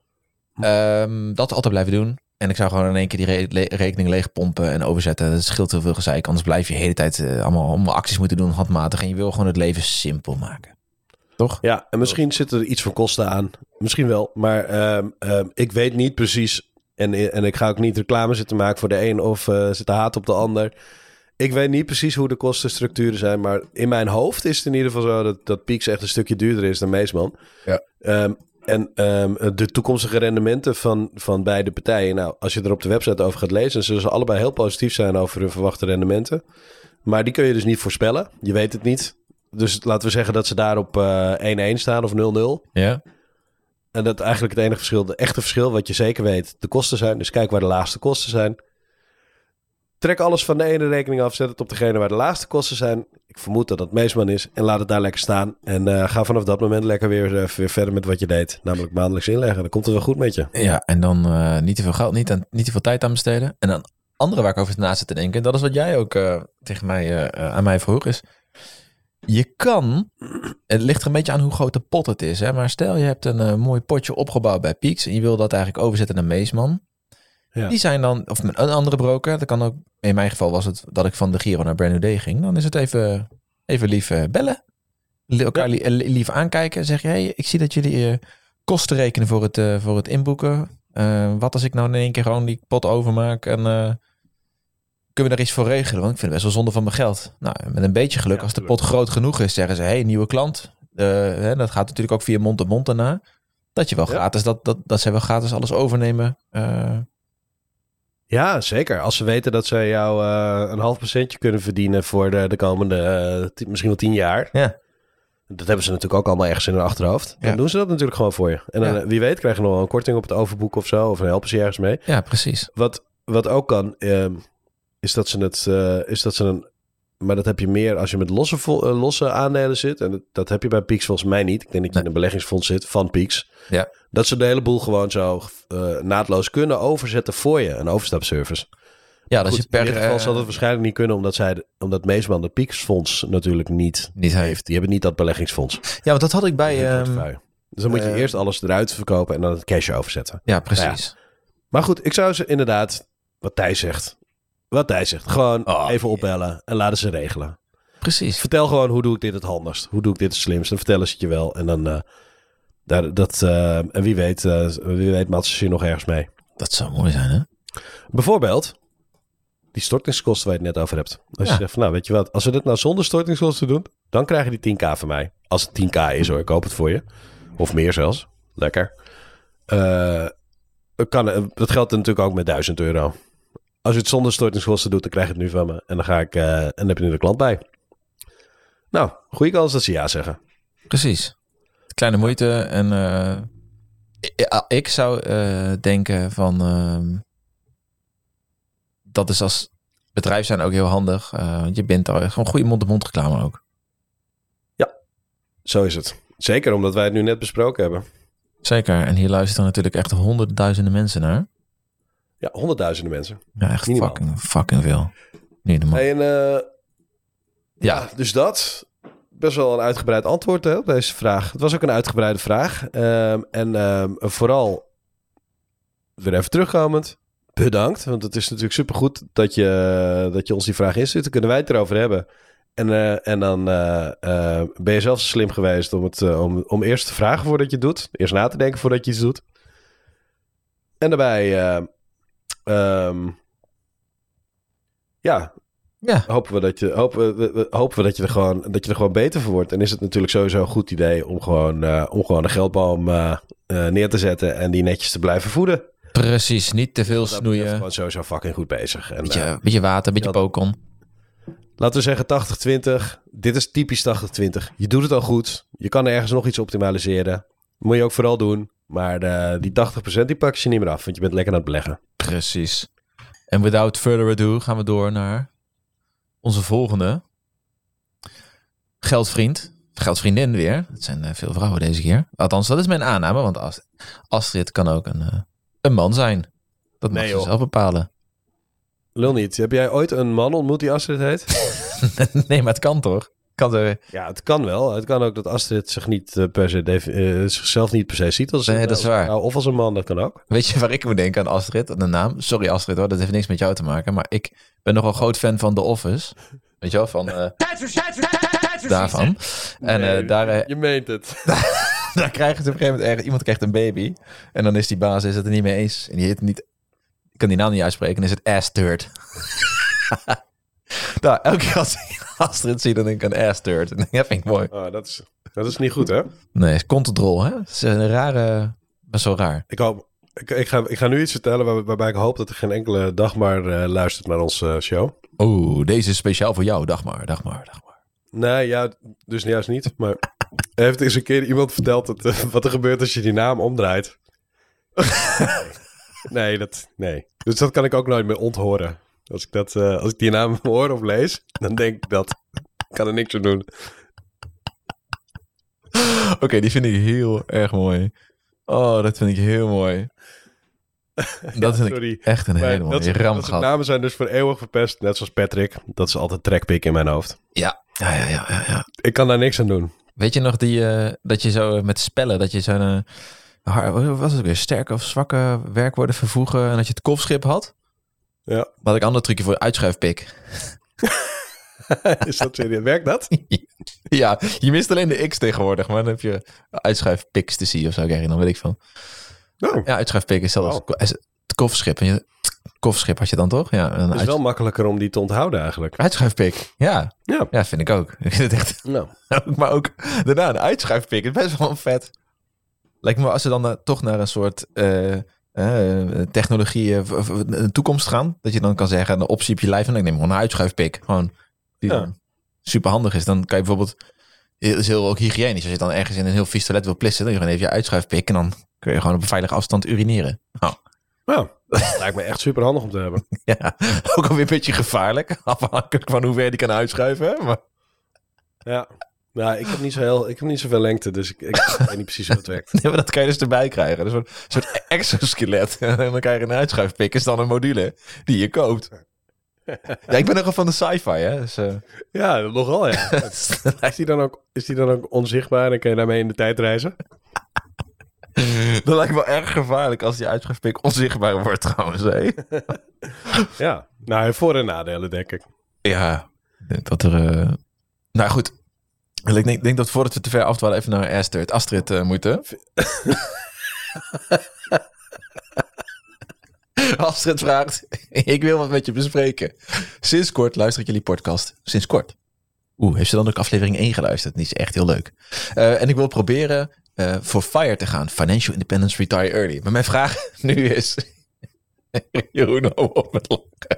Um, dat altijd blijven doen. En ik zou gewoon in één keer die re- le- rekening leegpompen en overzetten. Dat scheelt heel veel gezeik. Anders blijf je de hele tijd uh, allemaal, allemaal acties moeten doen, handmatig. En je wil gewoon het leven simpel maken. Toch? Ja, en misschien zit er iets van kosten aan. Misschien wel. Maar um, um, ik weet niet precies. En, en ik ga ook niet reclame zitten maken voor de een of uh, zitten haat op de ander. Ik weet niet precies hoe de kostenstructuren zijn. Maar in mijn hoofd is het in ieder geval zo dat, dat Pieks echt een stukje duurder is dan Meesman. Ja. Um, En um, de toekomstige rendementen van, van beide partijen. Nou, als je er op de website over gaat lezen, zullen ze allebei heel positief zijn over hun verwachte rendementen. Maar die kun je dus niet voorspellen. Je weet het niet. Dus laten we zeggen dat ze daar op uh, één-één staan of nul nul. Ja. En dat eigenlijk het enige verschil, de echte verschil, wat je zeker weet, de kosten zijn. Dus kijk waar de laagste kosten zijn. Trek alles van de ene rekening af, zet het op degene waar de laagste kosten zijn. Ik vermoed dat dat Meesman is. En laat het daar lekker staan. En uh, ga vanaf dat moment lekker weer, uh, weer verder met wat je deed. Namelijk maandelijks inleggen. Dan komt het wel goed met je. Ja, en dan uh, niet te veel geld, niet, aan, niet te veel tijd aan besteden. En dan andere waar ik over na zit te denken, dat is wat jij ook uh, tegen mij, uh, aan mij vroeg, is je kan, het ligt er een beetje aan hoe groot de pot het is, hè, maar stel je hebt een uh, mooi potje opgebouwd bij Pieks en je wil dat eigenlijk overzetten naar Meesman. Ja. Die zijn dan, of een andere broker, dat kan ook, in mijn geval was het dat ik van de Giro naar Brand New Day ging, dan is het even, even lief uh, bellen. elkaar ja. li- lief aankijken. Zeg je, hey, ik zie dat jullie uh, kosten rekenen voor het, uh, voor het inboeken. Uh, wat als ik nou in één keer gewoon die pot overmaak en uh, kunnen we daar iets voor regelen? Want ik vind het best wel zonde van mijn geld. Nou, met een beetje geluk, ja, als de pot groot genoeg is, zeggen ze, hey, nieuwe klant. Uh, hè, dat gaat natuurlijk ook via mond tot mond daarna. Dat je wel gratis, ja. dat, dat, dat zij wel gratis alles overnemen. Uh, Ja, zeker. Als ze weten dat ze jou uh, een half procentje kunnen verdienen voor de, de komende uh, t- misschien wel tien jaar. Ja. Dat hebben ze natuurlijk ook allemaal ergens in hun achterhoofd. Dan ja. doen ze dat natuurlijk gewoon voor je. En dan, ja. wie weet krijg je nog wel een korting op het overboek of zo. Of dan helpen ze je ergens mee. Ja, precies. Wat, wat ook kan, uh, is dat ze het, uh, is dat ze een, maar dat heb je meer als je met losse, vo- uh, losse aandelen zit. En dat, dat heb je bij Peaks volgens mij niet. Ik denk dat je nee. in een beleggingsfonds zit van Peaks. Ja. Dat ze de hele boel gewoon zo uh, naadloos kunnen overzetten voor je. Een overstapservice. Ja, dat Goed, je per, in dit geval uh, zal het waarschijnlijk niet kunnen, omdat zij, omdat Meesman de Peaks-fonds natuurlijk niet, niet heeft. Die hebben niet dat beleggingsfonds. Ja, want dat had ik bij... Um, dus dan moet je uh, eerst alles eruit verkopen en dan het cash overzetten. Ja, precies. Nou ja. Maar goed, ik zou ze inderdaad, wat Thijs zegt, wat Thijs zegt, gewoon oh, even opbellen yeah. en laten ze regelen. Precies. Vertel gewoon, hoe doe ik dit het handigst? Hoe doe ik dit het slimst? Dan vertellen ze het je wel. En dan, uh, daar, dat, uh, en wie weet, uh, wie weet matsen ze je nog ergens mee. Dat zou mooi zijn, hè? Bijvoorbeeld die stortingskosten waar je het net over hebt. Als ja. je zegt van, nou, weet je wat, als we dit nou zonder stortingskosten doen, dan krijg je die tien k van mij. Als het tien k is hoor, ik hoop het voor je. Of meer zelfs. Lekker. Uh, kan, dat geldt natuurlijk ook met duizend euro. Als je het zonder stortingskosten doet, dan krijg je het nu van me. En dan ga ik, uh, en dan heb je nu de klant bij. Nou, goede kans dat ze ja zeggen. Precies. Kleine moeite. En uh, ik, ik zou uh, denken van... Uh, dat is als bedrijf zijn ook heel handig. Uh, je bent al gewoon goede mond-to-mond reclame ook. Ja, zo is het. Zeker omdat wij het nu net besproken hebben. Zeker. En hier luisteren natuurlijk echt honderdduizenden mensen naar. Ja, honderdduizenden mensen. Ja, echt fucking, fucking veel. Niet normaal. Hey, en, uh, ja. ja, dus dat... Best wel een uitgebreid antwoord hè, op deze vraag. Het was ook een uitgebreide vraag. Um, en um, vooral, weer even terugkomend, bedankt. Want het is natuurlijk supergoed dat je, dat je ons die vraag instuurt. Dan kunnen wij het erover hebben. En, uh, en dan uh, uh, ben je zelf zo slim geweest om, het, uh, om, om eerst te vragen voordat je het doet. Eerst na te denken voordat je iets doet. En daarbij, uh, um, ja... Ja. Hopen we dat je, hopen we, hopen we dat je er gewoon, dat je er gewoon beter voor wordt. En is het natuurlijk sowieso een goed idee om gewoon, uh, om gewoon een geldboom uh, uh, neer te zetten en die netjes te blijven voeden. Precies, niet te veel snoeien. Gewoon sowieso fucking goed bezig. En, beetje, uh, beetje water, beetje pokon. Laten we zeggen tachtig twintig. Dit is typisch tachtig twintig. Je doet het al goed. Je kan ergens nog iets optimaliseren. Moet je ook vooral doen. Maar uh, die tachtig procent die pak je niet meer af, want je bent lekker aan het beleggen. Precies. En without further ado gaan we door naar... onze volgende geldvriend, geldvriendin weer. Het zijn uh, veel vrouwen deze keer. Althans, dat is mijn aanname, want Ast- Astrid kan ook een, uh, een man zijn. Dat mag nee, je zelf bepalen. Lul niet. Heb jij ooit een man ontmoet die Astrid heet? Nee, maar het kan toch? Kan er... Ja, het kan wel. Het kan ook dat Astrid zich niet uh, per se defi- uh, zichzelf niet per se ziet als, nee, een, dat is waar. vrouw of als een man. Dat kan ook. Weet je waar ik moet denken aan Astrid? De naam. Sorry Astrid hoor, dat heeft niks met jou te maken. Maar ik ben nogal groot fan van The Office. Weet je wel, van... Uh, daarvan. En nee, uh, daar... Uh, je meent het. Daar krijgen ze op een gegeven moment ergens... Iemand krijgt een baby. En dan is die baas is het er niet mee eens. En die heet niet... Ik kan die naam niet uitspreken. Dan is het ass-turd. Nou, elke keer als ik Astrid zie, dan denk ik een ass-turd. En dat vind ik mooi. Oh, dat, is, dat is niet goed, hè? Nee, het is control, hè? Het is een rare... Best wel raar. Ik hoop... Ik, ik, ga, ik ga nu iets vertellen waar, waarbij ik hoop dat er geen enkele Dagmar uh, luistert naar onze uh, show. Oeh, deze is speciaal voor jou. Dagmar, Dagmar, Dagmar. Nee, ja, dus juist niet. Maar er heeft eens een keer iemand verteld dat, uh, wat er gebeurt als je die naam omdraait. Nee, dat, nee. Dus dat kan ik ook nooit meer onthoren. Als ik, dat, uh, als ik die naam hoor of lees, dan denk ik dat. Ik kan er niks aan doen. Oké, okay, die vind ik heel erg mooi. Oh, dat vind ik heel mooi. Dat vind sorry. ik echt een hele mooie ramgat. Dat soort namen zijn dus voor eeuwig verpest. Net zoals Patrick. Dat is altijd trekpik in mijn hoofd. Ja, ja, ja, ja, ja, ja. Ik kan daar niks aan doen. Weet je nog die, uh, dat je zo met spellen, dat je zo'n... Uh, wat was het weer? Sterke of zwakke werkwoorden vervoegen en dat je het kolfschip had? Ja. Maar had ik een ander trucje voor uitschuifpik. Is dat serieus? Werkt dat? Ja, je mist alleen de X tegenwoordig. Maar dan heb je uitschuifpiks te zien of zo. Krijg je dan, weet ik veel. Oh. Ja, uitschuifpik is zelfs Oh. het kofferschip. En je, kofferschip had je dan toch? Ja, een Het is uit- wel makkelijker om die te onthouden eigenlijk. uitschuifpik. Ja. Ja. ja, vind ik ook. Ik vind het echt... Nou, Maar ook daarna een uitschuifpik. Het is best wel vet. Lijkt me als ze dan naar- toch naar een soort uh, uh, technologie, uh, v- v- een toekomst gaan. Dat je dan kan zeggen, een optie op je lijf. En ik neem gewoon een uitschuifpik. Gewoon, die Ja. dan super handig is. Dan kan je bijvoorbeeld, het is heel ook hygiënisch. Als je dan ergens in een heel vies toilet wil plissen, dan gewoon even je uitschuifpik. En dan kun je gewoon op een veilige afstand urineren. Oh. nou lijkt me echt super handig om te hebben. Ja, ook alweer een beetje gevaarlijk. Afhankelijk van hoe ver die kan uitschuiven. Hè? Maar... Ja. Nou, ik heb niet zo heel, ik heb niet zoveel lengte, dus ik, ik weet niet precies hoe het werkt. Nee, maar dat kan je dus erbij krijgen. Dus een soort exoskelet. En dan krijg je een uitschuifpik. Is dan een module die je koopt. Ja, ik ben nogal van de sci-fi, hè. Dus, uh... Ja, nogal ja. Is die dan ook, is die dan ook onzichtbaar en kan je daarmee in de tijd reizen? dat lijkt me wel erg gevaarlijk als die uitschuifpik onzichtbaar wordt trouwens, hè. Ja, nou, voor- en nadelen denk ik. Ja, dat er... Uh... Nou goed, ik denk, denk dat voordat we te ver afdwalen even naar Astrid, Astrid uh, moeten. Astrid vraagt, ik wil wat met je bespreken. Sinds kort luister ik jullie podcast. Sinds kort. Oeh, heeft ze dan ook aflevering één geluisterd? Die is echt heel leuk. Uh, en ik wil proberen uh, voor FIRE te gaan. Financial Independence Retire Early. Maar mijn vraag nu is... Jeroen, hou op met lachen.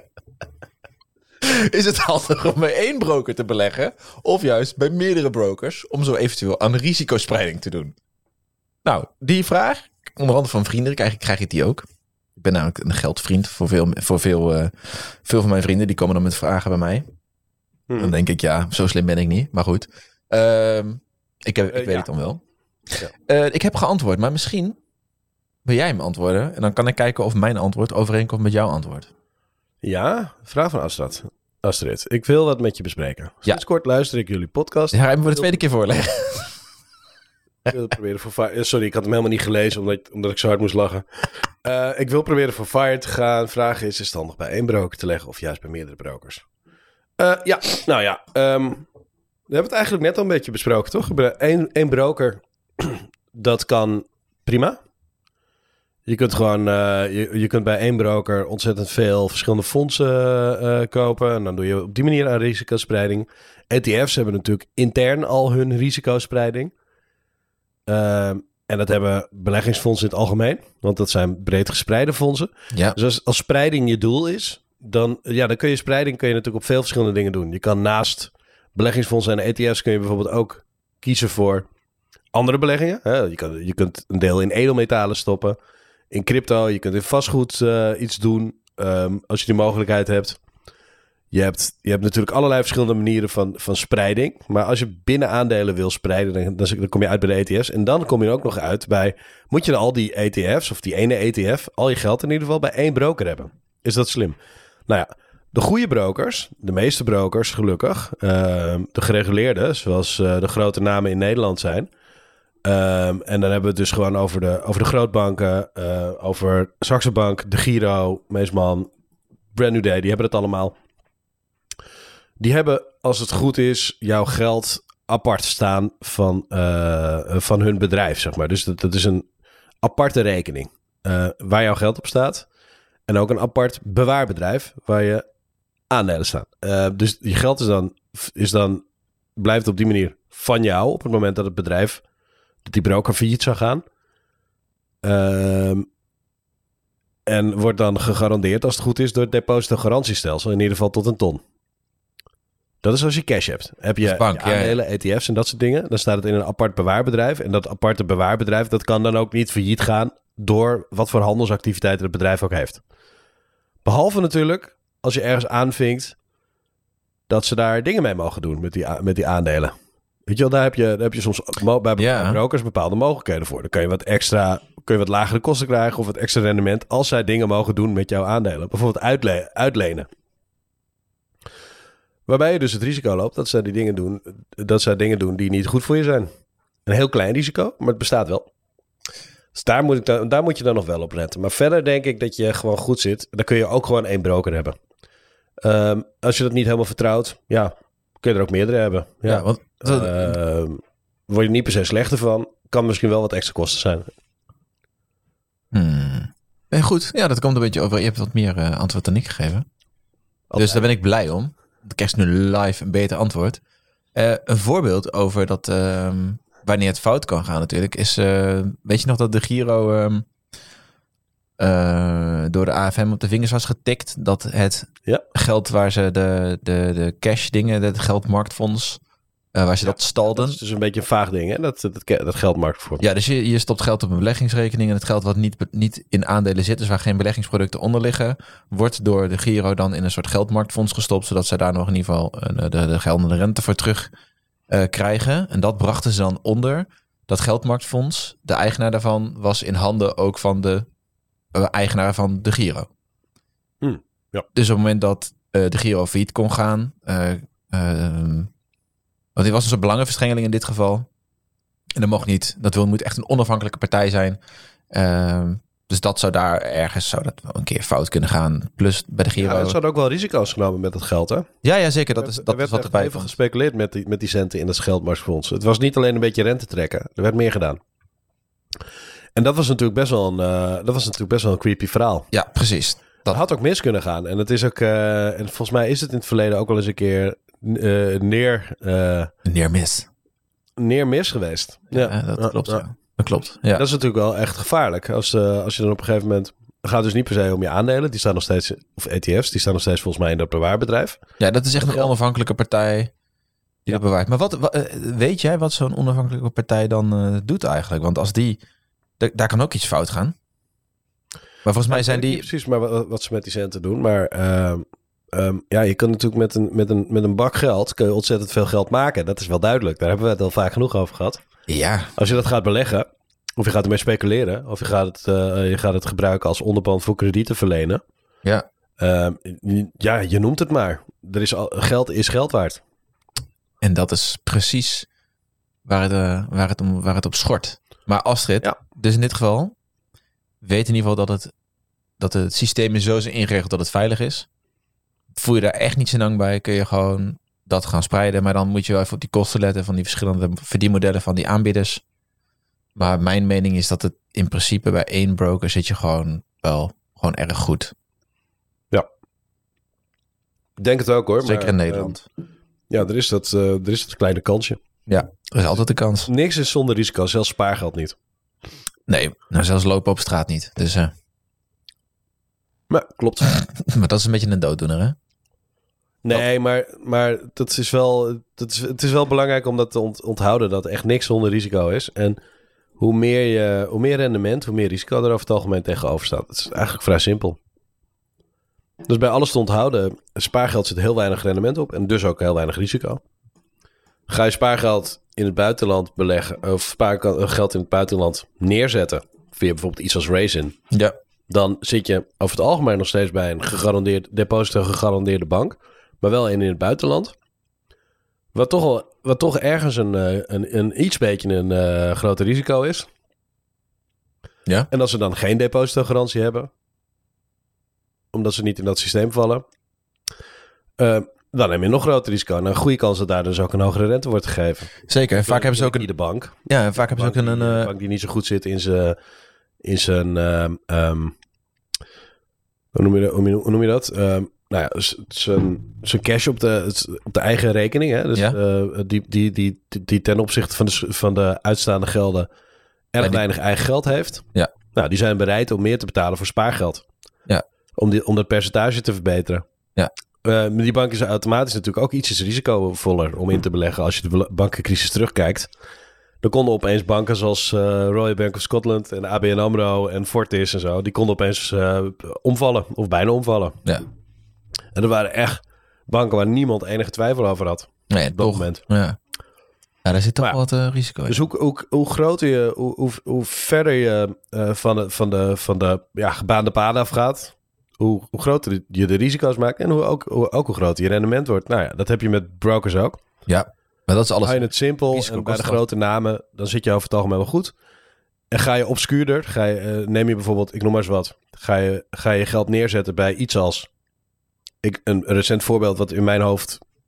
Is het handig om bij één broker te beleggen? Of juist bij meerdere brokers? Om zo eventueel aan risicospreiding te doen? Nou, die vraag, onder andere van vrienden, krijg, krijg ik die ook. Ik ben namelijk een geldvriend voor veel, voor veel, uh, veel van mijn vrienden. Die komen dan met vragen bij mij. Hmm. Dan denk ik, ja, zo slim ben ik niet. Maar goed, uh, ik, heb, ik uh, weet ja. het dan wel. Ja. Uh, ik heb geantwoord, maar misschien wil jij hem antwoorden. En dan kan ik kijken of mijn antwoord overeenkomt met jouw antwoord. Ja, vraag van Astrid. Astrid, ik wil wat met je bespreken. Sinds ja. kort luister ik jullie podcast. Ja, ga je me voor de tweede keer voorleggen. Ik wil proberen voor FIRE... Sorry, ik had hem helemaal niet gelezen, omdat, omdat ik zo hard moest lachen. Uh, ik wil proberen voor FIRE te gaan. Vraag is, is het handig bij één broker te leggen of juist bij meerdere brokers? Uh, ja, nou ja. Um, we hebben het eigenlijk net al een beetje besproken, toch? Eén, één broker, dat kan prima. Je kunt gewoon, uh, je, je kunt bij één broker ontzettend veel verschillende fondsen uh, kopen. En dan doe je op die manier aan risicospreiding. E T F's hebben natuurlijk intern al hun risicospreiding. Uh, en dat hebben beleggingsfondsen in het algemeen. Want dat zijn breed gespreide fondsen. Ja. Dus als, als spreiding je doel is, dan, ja, dan kun je spreiding kun je natuurlijk op veel verschillende dingen doen. Je kan naast beleggingsfondsen en E T F's kun je bijvoorbeeld ook kiezen voor andere beleggingen. Hè? Je, kan, je kunt een deel in edelmetalen stoppen. In crypto, je kunt in vastgoed uh, iets doen. Um, als je die mogelijkheid hebt. Je hebt, je hebt natuurlijk allerlei verschillende manieren van, van spreiding. Maar als je binnen aandelen wil spreiden, dan, dan kom je uit bij de E T F's. En dan kom je ook nog uit bij, moet je dan al die E T F's of die ene E T F, al je geld in ieder geval bij één broker hebben. Is dat slim? Nou ja, de goede brokers, de meeste brokers gelukkig, uh, de gereguleerde, zoals uh, de grote namen in Nederland zijn. Um, en dan hebben we het dus gewoon over de, over de grootbanken, uh, over Saxo Bank, de Giro, Meesman, Brand New Day, die hebben het allemaal. Die hebben, als het goed is, jouw geld apart staan van, uh, van hun bedrijf, zeg maar. Dus dat, dat is een aparte rekening uh, waar jouw geld op staat. En ook een apart bewaarbedrijf waar je aandelen staan. Uh, dus je geld is dan, is dan, blijft op die manier van jou op het moment dat het bedrijf, dat die broker failliet zou gaan. Uh, en wordt dan gegarandeerd, als het goed is, door het depositogarantiestelsel. In ieder geval tot een ton. Dat is als je cash hebt. Heb je, bank, je aandelen, ja, ja. E T F's en dat soort dingen, dan staat het in een apart bewaarbedrijf. En dat aparte bewaarbedrijf, dat kan dan ook niet failliet gaan door wat voor handelsactiviteiten het bedrijf ook heeft. Behalve natuurlijk, als je ergens aanvinkt dat ze daar dingen mee mogen doen met die, met die aandelen. Weet je wel, daar heb je, daar heb je soms bij ja. brokers bepaalde mogelijkheden voor. Dan kan je wat extra, kun je wat lagere kosten krijgen of wat extra rendement als zij dingen mogen doen met jouw aandelen. Bijvoorbeeld uitle- uitlenen. Waarbij je dus het risico loopt dat zij die dingen doen, dat zij dingen doen die niet goed voor je zijn. Een heel klein risico, maar het bestaat wel. Dus daar moet, ik dan, daar moet je dan nog wel op letten. Maar verder denk ik dat je gewoon goed zit. Dan kun je ook gewoon één broker hebben. Um, als je dat niet helemaal vertrouwt, ja, kun je er ook meerdere hebben. Ja, ja want Dat- Uh, word je niet per se slechter van. Kan misschien wel wat extra kosten zijn. Hmm. Nee, goed, ja, dat komt een beetje over. Je hebt wat meer uh, antwoord dan ik gegeven. Dus daar ben ik blij om. Ik krijg nu live een beter antwoord. Uh, een voorbeeld over dat uh, wanneer het fout kan gaan natuurlijk is... Uh, weet je nog dat de Giro um, uh, door de A F M op de vingers was getikt... dat het ja. geld waar ze de, de, de cash dingen, het geldmarktfonds... Uh, waar ze ja, dat stalden. Dat is dus een beetje een vaag ding, hè? Dat, dat, dat geldmarktfonds. Ja, dus je, je stopt geld op een beleggingsrekening... en het geld wat niet, niet in aandelen zit... dus waar geen beleggingsproducten onder liggen... wordt door de Giro dan in een soort geldmarktfonds gestopt... zodat ze daar nog in ieder geval uh, de, de geldende rente voor terug uh, krijgen. En dat brachten ze dan onder dat geldmarktfonds. De eigenaar daarvan was in handen ook van de uh, eigenaar van de Giro. Hmm, ja. Dus op het moment dat uh, de Giro failliet kon gaan... Uh, uh, Want dit was dus een belangenverstrengeling in dit geval. En dat mocht niet. Dat wil, moet echt een onafhankelijke partij zijn. Uh, dus dat zou daar ergens zou dat wel een keer fout kunnen gaan. Plus bij de Giro. Ja, er zouden ook wel risico's genomen met het geld, hè? Ja, ja zeker. Dat er is, werd, dat er is wat werd erbij even van. gespeculeerd met die, met die centen in het geldmarktfonds. Het was niet alleen een beetje rente trekken. Er werd meer gedaan. En dat was natuurlijk best wel een, uh, dat was natuurlijk best wel een creepy verhaal. Ja, precies. Dat had ook mis kunnen gaan. En het is ook, uh, en volgens mij is het in het verleden ook wel eens een keer uh, neer, uh, neer mis. Neer mis geweest. Ja, ja dat ja, klopt. Ja. Ja. Dat klopt. Ja. Dat is natuurlijk wel echt gevaarlijk. Als, uh, als je dan op een gegeven moment... Het gaat dus niet per se om je aandelen. Die staan nog steeds... Of E T F's. Die staan nog steeds volgens mij in dat bewaarbedrijf. Ja, dat is echt dat een onafhankelijke partij die ja. dat bewaart. Maar wat, wat, weet jij wat zo'n onafhankelijke partij dan uh, doet eigenlijk? Want als die... D- daar kan ook iets fout gaan. Maar volgens mij zijn die... Niet precies maar wat, wat ze met die centen doen. Maar uh, um, ja, je kan natuurlijk met een, met, een, met een bak geld... kun je ontzettend veel geld maken. Dat is wel duidelijk. Daar hebben we het al vaak genoeg over gehad. Ja. Als je dat gaat beleggen... Of je gaat ermee speculeren. Of je gaat het, uh, je gaat het gebruiken als onderpand voor kredieten verlenen. Ja. Uh, ja, je noemt het maar. Er is al, geld is geld waard. En dat is precies waar het, uh, waar het, om, waar het op schort. Maar Astrid, ja. dus in dit geval... weet in ieder geval dat het, dat het systeem is zo is ingeregeld dat het veilig is. Voel je daar echt niet zo lang bij, kun je gewoon dat gaan spreiden. Maar dan moet je wel even op die kosten letten van die verschillende verdienmodellen van die aanbieders. Maar mijn mening is dat het in principe bij één broker zit je gewoon wel gewoon erg goed. Ja. Ik denk het ook hoor. Zeker maar, in Nederland. Uh, ja, er is, dat, uh, er is dat kleine kansje. Ja, er is altijd de kans. Niks is zonder risico, zelfs spaargeld niet. Nee, nou zelfs lopen op straat niet. Dus, uh... maar klopt. Maar dat is een beetje een dooddoener, hè? Nee, maar, maar dat is wel, dat is, het is wel belangrijk om dat te ont, onthouden... dat echt niks zonder risico is. En hoe meer, je, hoe meer rendement, hoe meer risico er over het algemeen tegenover staat. Het is eigenlijk vrij simpel. Dus bij alles te onthouden... spaargeld zit heel weinig rendement op... en dus ook heel weinig risico. Ga je spaargeld in het buitenland beleggen... of spaargeld in het buitenland neerzetten... via bijvoorbeeld iets als Raisin... Ja. dan zit je over het algemeen nog steeds bij een gegarandeerd deposito gegarandeerde bank... maar wel in, in het buitenland. Wat toch, al, wat toch ergens een, een, een iets beetje een uh, groter risico is. Ja. En als ze dan geen depositogarantie hebben... omdat ze niet in dat systeem vallen... Uh, dan heb je nog groter risico. En een goede kans dat daar dus ook een hogere rente wordt gegeven. Zeker. En vaak dus hebben ze ook een... de bank. Ja, en vaak hebben ze ook een... Die, een uh... bank die niet zo goed zit in zijn... in zijn um, um, hoe, noem je, hoe noem je dat? Um, nou ja, zijn, zijn cash op de, op de eigen rekening. Hè? Dus, ja. uh, die, die, die, die ten opzichte van de, van de uitstaande gelden erg die... weinig eigen geld heeft. Ja. Nou, die zijn bereid om meer te betalen voor spaargeld. Ja. Om, die, om dat percentage te verbeteren. Ja. Uh, die bank is automatisch natuurlijk ook ietsjes risicovoller om in te beleggen. Als je de bankencrisis terugkijkt. Dan konden opeens banken zoals uh, Royal Bank of Scotland en A B N AMRO en Fortis en zo... die konden opeens uh, omvallen of bijna omvallen. Ja. En er waren echt banken waar niemand enige twijfel over had. Nee, op dat toch. moment. Ja. Ja, daar zit toch maar, wat uh, risico in. Dus hoe, hoe, hoe groter je, hoe, hoe, hoe verder je uh, van de, van de, van de ja, gebaande paden afgaat... Hoe, hoe groter je de risico's maakt en hoe ook, hoe, ook hoe groter je rendement wordt. Nou ja, dat heb je met brokers ook. Ja, maar dat is alles. Ga je het simpel en bij de grote namen, dan zit je over het algemeen wel goed. En ga je obscuurder, ga je, uh, neem je bijvoorbeeld, ik noem maar eens wat, ga je, ga je geld neerzetten bij iets als, ik, een, een recent voorbeeld wat in mijn hoofd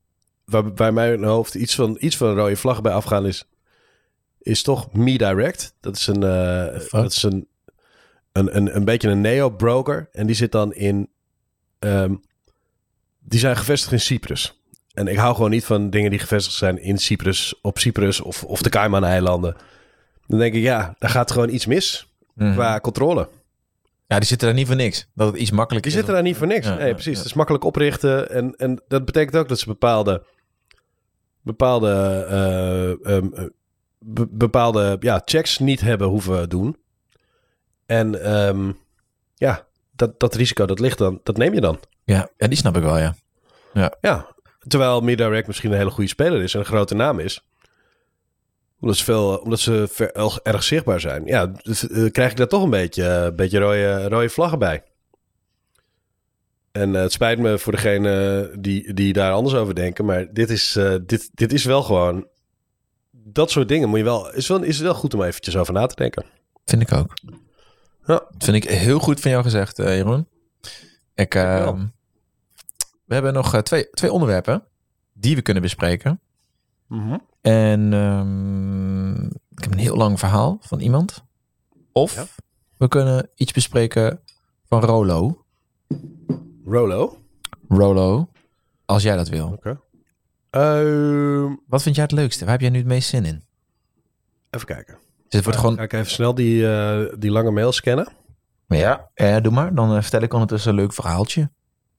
waar bij mij in mijn hoofd iets van, iets van een rode vlag bij afgaan is, is toch MeDirect. Dat is een, uh, dat is een, een, een, een beetje een neo-broker. En die zit dan in... Um, die zijn gevestigd in Cyprus. En ik hou gewoon niet van dingen die gevestigd zijn in Cyprus, op Cyprus of, of de Cayman-eilanden. Dan denk ik, ja, daar gaat gewoon iets mis mm. qua controle. Ja, die zitten daar niet voor niks. Dat het iets makkelijker is. Die zitten daar niet voor niks. Ja, nee, ja, precies. Ja. Het is makkelijk oprichten. En, en dat betekent ook dat ze bepaalde... bepaalde... Uh, um, be, bepaalde ja, checks niet hebben hoeven doen. En um, ja, dat, dat risico, dat ligt dan... Dat neem je dan. Ja, ja die snap ik wel, ja. Ja, ja terwijl MeDirect misschien een hele goede speler is... en een grote naam is... Omdat ze, veel, omdat ze ver, erg zichtbaar zijn. Ja, dus, uh, krijg ik daar toch een beetje, uh, beetje rode, rode vlaggen bij. En uh, het spijt me voor degene die, die daar anders over denken. Maar dit is, uh, dit, dit is wel gewoon... Dat soort dingen moet je wel... Is wel, is wel goed om eventjes over na te denken. Vind ik ook. Ja. Dat vind ik heel goed van jou gezegd, uh, Jeroen. Ik, uh, we hebben nog uh, twee, twee onderwerpen die we kunnen bespreken. Mm-hmm. En um, ik heb een heel lang verhaal van iemand. Of ja. we kunnen iets bespreken van Rolo. Rolo? Rolo, als jij dat wil. Oké. Okay. Uh, Wat vind jij het leukste? Waar heb jij nu het meest zin in? Even kijken. Dus het wordt uh, gewoon... Ga ik even snel die, uh, die lange mail scannen? Ja, eh, doe maar. Dan uh, vertel ik ondertussen een leuk verhaaltje.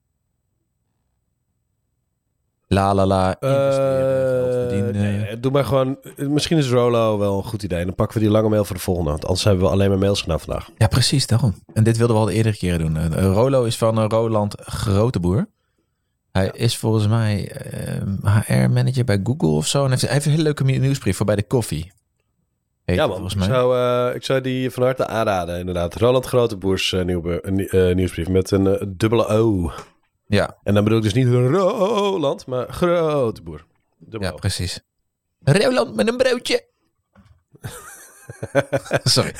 La la la. Uh, nee, doe maar gewoon. Misschien is Rolo wel een goed idee. Dan pakken we die lange mail voor de volgende. Want anders hebben we alleen maar mails gedaan vandaag. Ja, precies. Daarom. En dit wilden we al de eerdere keren doen. Uh, Rolo is van uh, Roland Groteboer. Hij ja. is volgens mij uh, H R-manager bij Google of zo. En heeft, hij heeft een hele leuke nieuwsbrief voor bij de koffie. Heet ja man, volgens mij. Ik, zou, uh, ik zou die van harte aanraden inderdaad. Roland Groteboers uh, nieuw, uh, nieuwsbrief met een uh, dubbele O. Ja. En dan bedoel ik dus niet Roland, maar Groteboer. Dubbel ja, O. Precies. Roland met een broodje. Sorry.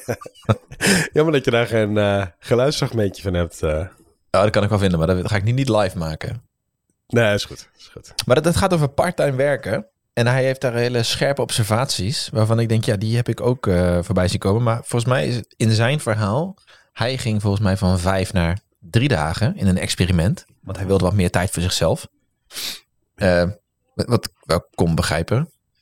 Jammer dat je daar geen uh, geluidsfragmentje van hebt. Uh. Oh, dat kan ik wel vinden, maar dat ga ik niet, niet live maken. Nee, is goed. Is goed. Maar dat, dat gaat over part-time werken. En hij heeft daar hele scherpe observaties, waarvan ik denk, ja, die heb ik ook uh, voorbij zien komen. Maar volgens mij is het in zijn verhaal, hij ging volgens mij van vijf naar drie dagen in een experiment. Want hij wilde wat meer tijd voor zichzelf. Uh, wat ik wel kon begrijpen.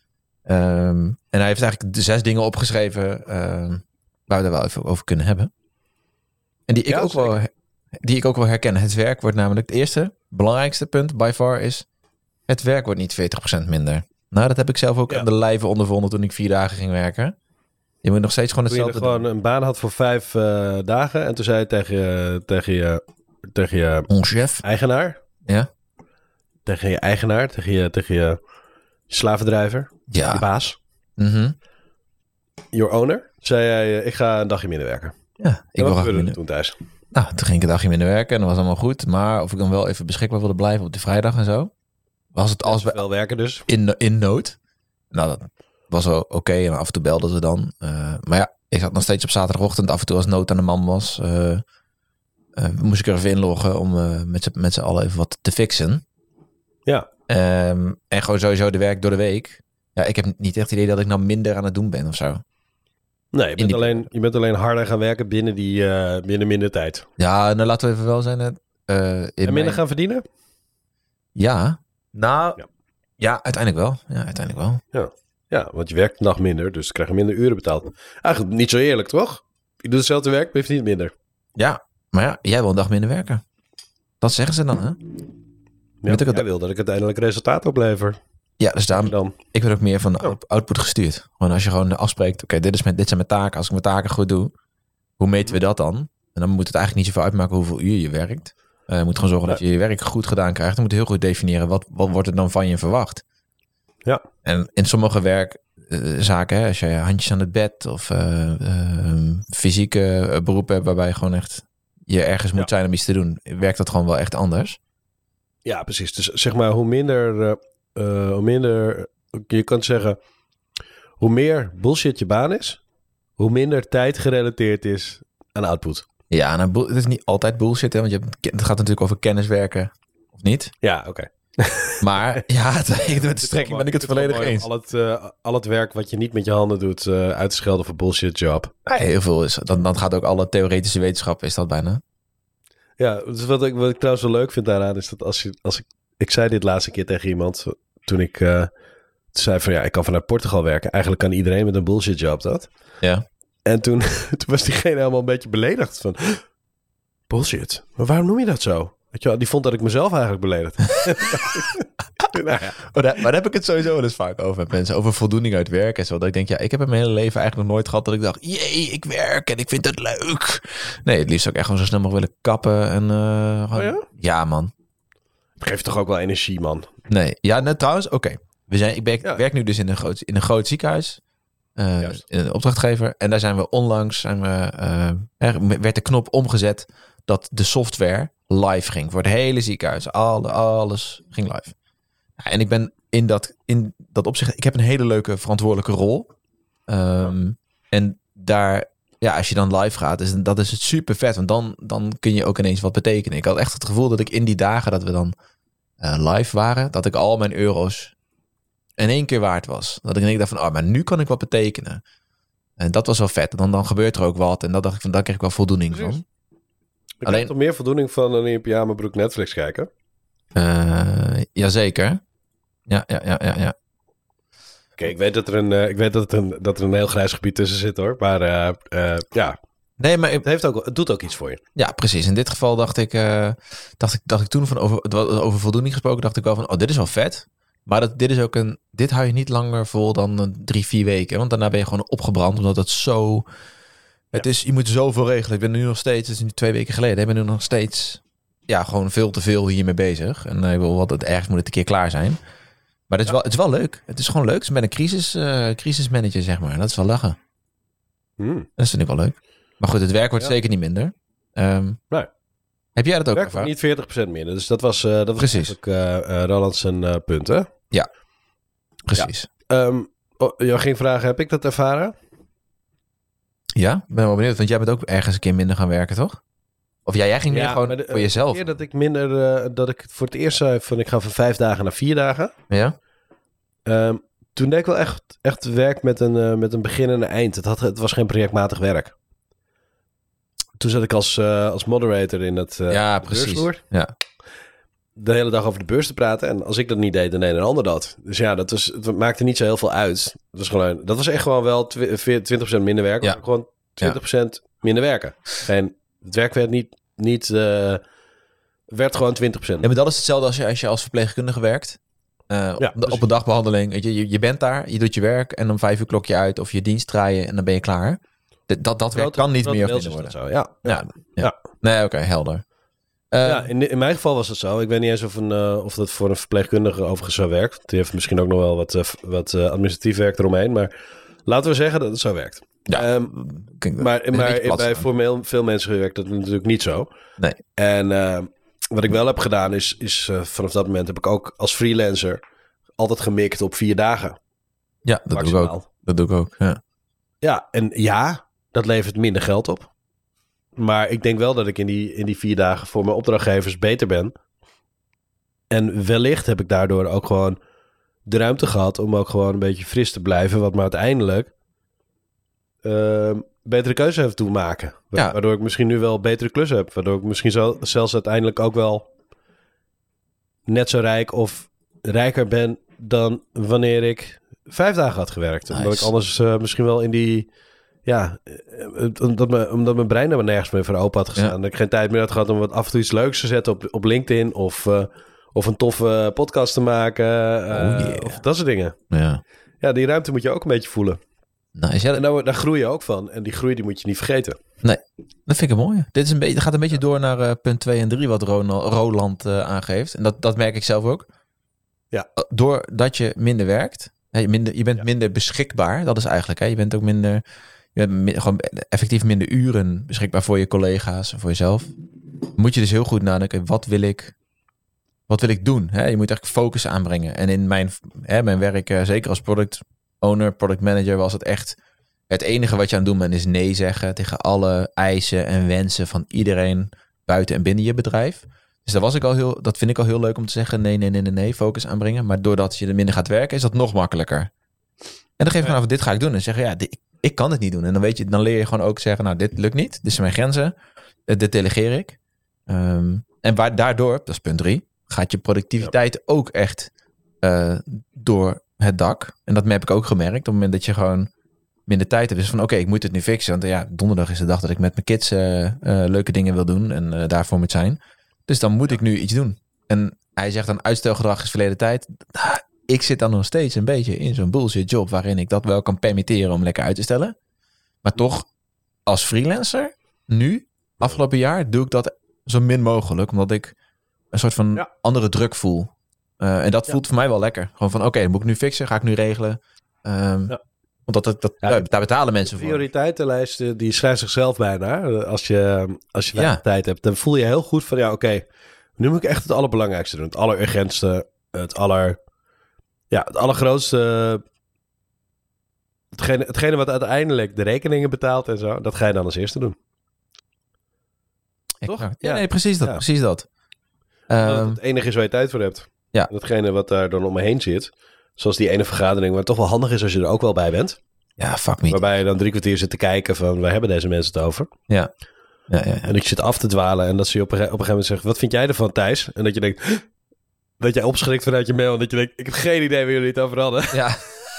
Um, en hij heeft eigenlijk de zes dingen opgeschreven uh, waar we er wel even over kunnen hebben. En die ik, ja, ook wel, die ik ook wel herken. Het werk wordt namelijk het eerste, belangrijkste punt by far is, het werk wordt niet veertig procent minder. Nou, dat heb ik zelf ook ja. aan de lijve ondervonden toen ik vier dagen ging werken. Je moet nog steeds gewoon hetzelfde doen. Toen je gewoon een baan had voor vijf uh, dagen en toen zei je tegen je, tegen je, tegen je Mon chef. eigenaar. Ja. Tegen je eigenaar, tegen je, tegen je slavendrijver, ja. je baas. Mm-hmm. Your owner. Zei jij, ik ga een dagje minder werken. Ja, ik wil graag minder toen thuis. Nou, toen ging ik een dagje minder werken en dat was allemaal goed. Maar of ik dan wel even beschikbaar wilde blijven op de vrijdag en zo. Was het als we wel werken dus. In, in nood. Nou, dat was wel oké. Okay. En af en toe belden ze dan. Uh, maar ja, ik zat nog steeds op zaterdagochtend. Af en toe als nood aan de man was. Uh, uh, moest ik er even inloggen om uh, met z'n, met z'n allen even wat te fixen. Ja. Um, en gewoon sowieso de werk door de week. Ja, ik heb niet echt het idee dat ik nou minder aan het doen ben of zo. Nee, je bent, die... alleen, je bent alleen harder gaan werken binnen die uh, binnen minder tijd. Ja, nou laten we even wel zijn. Uh, en minder mijn... gaan verdienen? Ja. Nou, ja. ja, uiteindelijk wel. Ja, uiteindelijk wel. Ja. ja, want je werkt een dag minder, dus krijg je minder uren betaald. Eigenlijk niet zo eerlijk, toch? Je doet hetzelfde werk, maar je verdient minder. Ja, maar ja, jij wil een dag minder werken. Dat zeggen ze dan, hè? Ja, ik jij wil dat ik uiteindelijk resultaat oplever. Ja, dus daarom, dan. Ik word ook meer van de oh. output gestuurd. Gewoon als je gewoon afspreekt, oké, okay, dit, dit zijn mijn taken. Als ik mijn taken goed doe, hoe meten we dat dan? En dan moet het eigenlijk niet zoveel uitmaken hoeveel uur je werkt. Uh, je moet gewoon zorgen ja. dat je je werk goed gedaan krijgt. Dan moet je heel goed definiëren, wat, wat wordt er dan van je verwacht? Ja. En in sommige werkzaken, uh, als je handjes aan het bed of uh, uh, fysieke uh, beroepen hebt waarbij je gewoon echt je ergens moet ja. zijn om iets te doen, werkt dat gewoon wel echt anders. Ja, precies. Dus zeg maar, hoe minder, uh, uh, hoe minder, je kan zeggen, hoe meer bullshit je baan is, hoe minder tijd gerelateerd is aan output. Ja, nou, het is niet altijd bullshit, hè, want je hebt, het gaat natuurlijk over kennis werken, of niet? Ja, oké. Okay. Maar ja, het, met de strekking ben ik het volledig eens. Al het, uh, al het werk wat je niet met je handen doet, uh, uit te schelden voor bullshit job. Ja, heel veel is. Dan, dan gaat ook alle theoretische wetenschap, is dat bijna. Ja, dus wat ik, wat ik trouwens wel leuk vind daaraan, is dat als je, als ik, ik zei dit laatste keer tegen iemand, toen ik uh, zei van ja, ik kan vanuit Portugal werken. Eigenlijk kan iedereen met een bullshit job dat. Ja. En toen, toen was diegene helemaal een beetje beledigd van, bullshit, maar waarom noem je dat zo? Weet je wel, die vond dat ik mezelf eigenlijk beledigd. nou ja. maar, daar, maar daar heb ik het sowieso wel eens vaak over met mensen. Over voldoening uit werk en zo. Dat ik denk, ja, ik heb in mijn hele leven eigenlijk nog nooit gehad dat ik dacht, jee, ik werk en ik vind het leuk. Nee, het liefst ook echt gewoon zo snel mogelijk willen kappen. En, uh, gewoon... oh ja? Ja, man. Het geeft toch ook wel energie, man. Nee, ja, net trouwens, oké. Okay. We zijn, ik ben, ja. werk nu dus in een groot, in een groot ziekenhuis. Uh, in een opdrachtgever. En daar zijn we onlangs, zijn we, uh, er werd de knop omgezet dat de software live ging voor het hele ziekenhuis. Alle, alles ging live. Ja, en ik ben in dat, in dat opzicht, ik heb een hele leuke verantwoordelijke rol. Um, ja. En daar, ja, als je dan live gaat, is, dat is het super vet. Want dan, dan kun je ook ineens wat betekenen. Ik had echt het gevoel dat ik in die dagen dat we dan uh, live waren, dat ik al mijn euro's in één keer waard was. Dat ik denk van, oh, maar nu kan ik wat betekenen. En dat was wel vet. Dan, dan gebeurt er ook wat. En dat dacht ik van, daar kreeg ik wel voldoening Precies. van. Ik Alleen... heb toch meer voldoening van dan in je pyjama broek Netflix kijken? Uh, jazeker. Ja, ja, ja, ja, ja. Oké, okay, ik weet dat er een, uh, ik weet dat, het een, dat er een heel grijs gebied tussen zit, hoor. Maar uh, uh, ja, nee, maar het, heeft ook, het doet ook iets voor je. Ja, precies. In dit geval dacht ik, uh, dacht ik, dacht ik toen van over, over voldoening gesproken, dacht ik wel van, oh, dit is wel vet. Maar dat, dit is ook een, dit hou je niet langer vol dan uh, drie, vier weken. Want daarna ben je gewoon opgebrand, omdat het zo... Het ja. is, je moet zoveel regelen. Ik ben nu nog steeds, het is nu twee weken geleden, ik ben nu nog steeds ja, gewoon veel te veel hiermee bezig. En ik wil wat het ergens moet het een keer klaar zijn. Maar het is, ja. wel, het is wel leuk. Het is gewoon leuk. Ik ben een crisis, uh, crisismanager, zeg maar. Dat is wel lachen. Hmm. Dat vind ik wel leuk. Maar goed, het werk wordt ja. zeker niet minder. Um, nee. Heb jij dat ook ervaren? Niet veertig procent minder. Dus dat was, uh, dat was precies. eigenlijk uh, uh, Roland zijn uh, punt, hè? Ja, precies. Ja. Um, oh, jij ging vragen, heb ik dat ervaren? Ja, ik ben wel benieuwd. Want jij bent ook ergens een keer minder gaan werken, toch? Of ja, jij ging meer ja, gewoon de, voor jezelf. De keer dat ik minder, uh, dat ik voor het eerst zei van ik ga van vijf dagen naar vier dagen. Ja. Um, toen deed ik wel echt, echt werk met een, uh, met een begin en een eind. Het, had, het was geen projectmatig werk. Toen zat ik als, uh, als moderator in het uh, ja, precies. Ja. De hele dag over de beurs te praten. En als ik dat niet deed, dan deed een ander dat. Dus ja, dat was, het maakte niet zo heel veel uit. Dat was, gewoon, dat was echt gewoon wel twintig procent minder werken. Ja. Gewoon twintig procent ja. minder werken. En het werk werd niet... niet uh, werd gewoon twintig procent. Ja, maar dat is hetzelfde als je als, je als verpleegkundige werkt. Uh, ja, op, op een dagbehandeling. Weet je, je, je bent daar, je doet je werk en om vijf uur klok je uit of je dienst draaien en dan ben je klaar. Dat, dat, dat werk kan niet meer of minder worden. Zo, ja. Ja. Ja. Ja. Ja. Nee, oké, okay, helder. Uh, ja, in, in mijn geval was het zo. Ik weet niet eens of, een, uh, of dat voor een verpleegkundige overigens zo werkt. Die heeft misschien ook nog wel wat, uh, wat uh, administratief werk eromheen. Maar laten we zeggen dat het zo werkt. Ja, um, maar maar bij voor veel mensen werkt dat natuurlijk niet zo. Nee. En uh, wat ik wel heb gedaan is, is uh, vanaf dat moment heb ik ook als freelancer altijd gemikt op vier dagen. Ja, dat maximaal. doe ik ook. Dat doe ik ook, ja. Ja, en ja, dat levert minder geld op. Maar ik denk wel dat ik in die, in die vier dagen voor mijn opdrachtgevers beter ben. En wellicht heb ik daardoor ook gewoon de ruimte gehad om ook gewoon een beetje fris te blijven. Wat me uiteindelijk uh, betere keuze heeft toe maken. Ja. Waardoor ik misschien nu wel betere klus heb. Waardoor ik misschien zo, zelfs uiteindelijk ook wel net zo rijk of rijker ben dan wanneer ik vijf dagen had gewerkt. Nice. Omdat ik anders uh, misschien wel in die... Ja, omdat, me, omdat mijn brein er nergens meer voor open had gestaan. Ja. Dat ik geen tijd meer had gehad om wat af en toe iets leuks te zetten op, op LinkedIn. Of, uh, of een toffe podcast te maken. Uh, oh yeah. Of dat soort dingen. Ja. Ja, die ruimte moet je ook een beetje voelen. Nice, ja. En daar, daar groei je ook van. En die groei die moet je niet vergeten. Nee, dat vind ik een mooie. Dit is een beetje, gaat een beetje door naar uh, punt twee en drie wat Ronald, Roland uh, aangeeft. En dat, dat merk ik zelf ook. Ja. Doordat je minder werkt. Hè, minder, je bent ja. minder beschikbaar. Dat is eigenlijk. Hè, je bent ook minder... Je hebt gewoon effectief minder uren beschikbaar voor je collega's en voor jezelf. Moet je dus heel goed nadenken, wat wil ik, wat wil ik doen? Hè? Je moet echt focus aanbrengen. En in mijn, hè, mijn werk, zeker als product owner, product manager, was het echt... Het enige wat je aan het doen bent is nee zeggen tegen alle eisen en wensen van iedereen buiten en binnen je bedrijf. Dus dat, was ik al heel, dat vind ik al heel leuk om te zeggen. Nee, nee, nee, nee, nee. Focus aanbrengen. Maar doordat je er minder gaat werken, is dat nog makkelijker. En dan geef je gewoon af, dit ga ik doen. En zeggen, ja, dit, ik kan het niet doen. En dan weet je, dan leer je gewoon ook zeggen, nou, dit lukt niet. Dit zijn mijn grenzen. Uh, dit delegeer ik. Um, en waar, daardoor, dat is punt drie, gaat je productiviteit ja. ook echt uh, door het dak. En dat heb ik ook gemerkt. Op het moment dat je gewoon minder tijd hebt. Dus van, oké, okay, ik moet het nu fixen. Want ja, donderdag is de dag dat ik met mijn kids uh, uh, leuke dingen wil doen. En uh, daarvoor moet zijn. Dus dan moet ja. ik nu iets doen. En hij zegt dan, uitstelgedrag is verleden tijd. Nou, ik zit dan nog steeds een beetje in zo'n bullshit job waarin ik dat wel kan permitteren om lekker uit te stellen. Maar toch, als freelancer, nu, afgelopen jaar, doe ik dat zo min mogelijk. Omdat ik een soort van ja. andere druk voel. Uh, en dat ja. voelt voor mij wel lekker. Gewoon van, oké, okay, dat moet ik nu fixen, ga ik nu regelen. Um, ja. Want dat, dat, ja, daar betalen mensen voor. De prioriteitenlijst, die schrijft zichzelf bijna. Als je, als je weinig ja. tijd hebt, dan voel je heel goed van, ja, oké, okay, nu moet ik echt het allerbelangrijkste doen. Het allerurgentste, het aller... Ja, het allergrootste... Hetgene, hetgene wat uiteindelijk de rekeningen betaalt en zo, dat ga je dan als eerste doen. Toch? Ja, ja, nee, precies dat. Ja. Precies dat. Dat um, het enige is waar je tijd voor hebt. Ja. En datgene wat daar dan om me heen zit, zoals die ene vergadering, waar het toch wel handig is als je er ook wel bij bent. Ja, fuck me. Waarbij je dan drie kwartier zit te kijken van, waar hebben deze mensen het over? Ja. Ja, ja, ja. En dat je zit af te dwalen en dat ze je op een, op een gegeven moment zegt, wat vind jij ervan, Thijs? En dat je denkt, dat jij opschrikt vanuit je mail en dat je denkt, ik heb geen idee waar jullie het over hadden. Ja.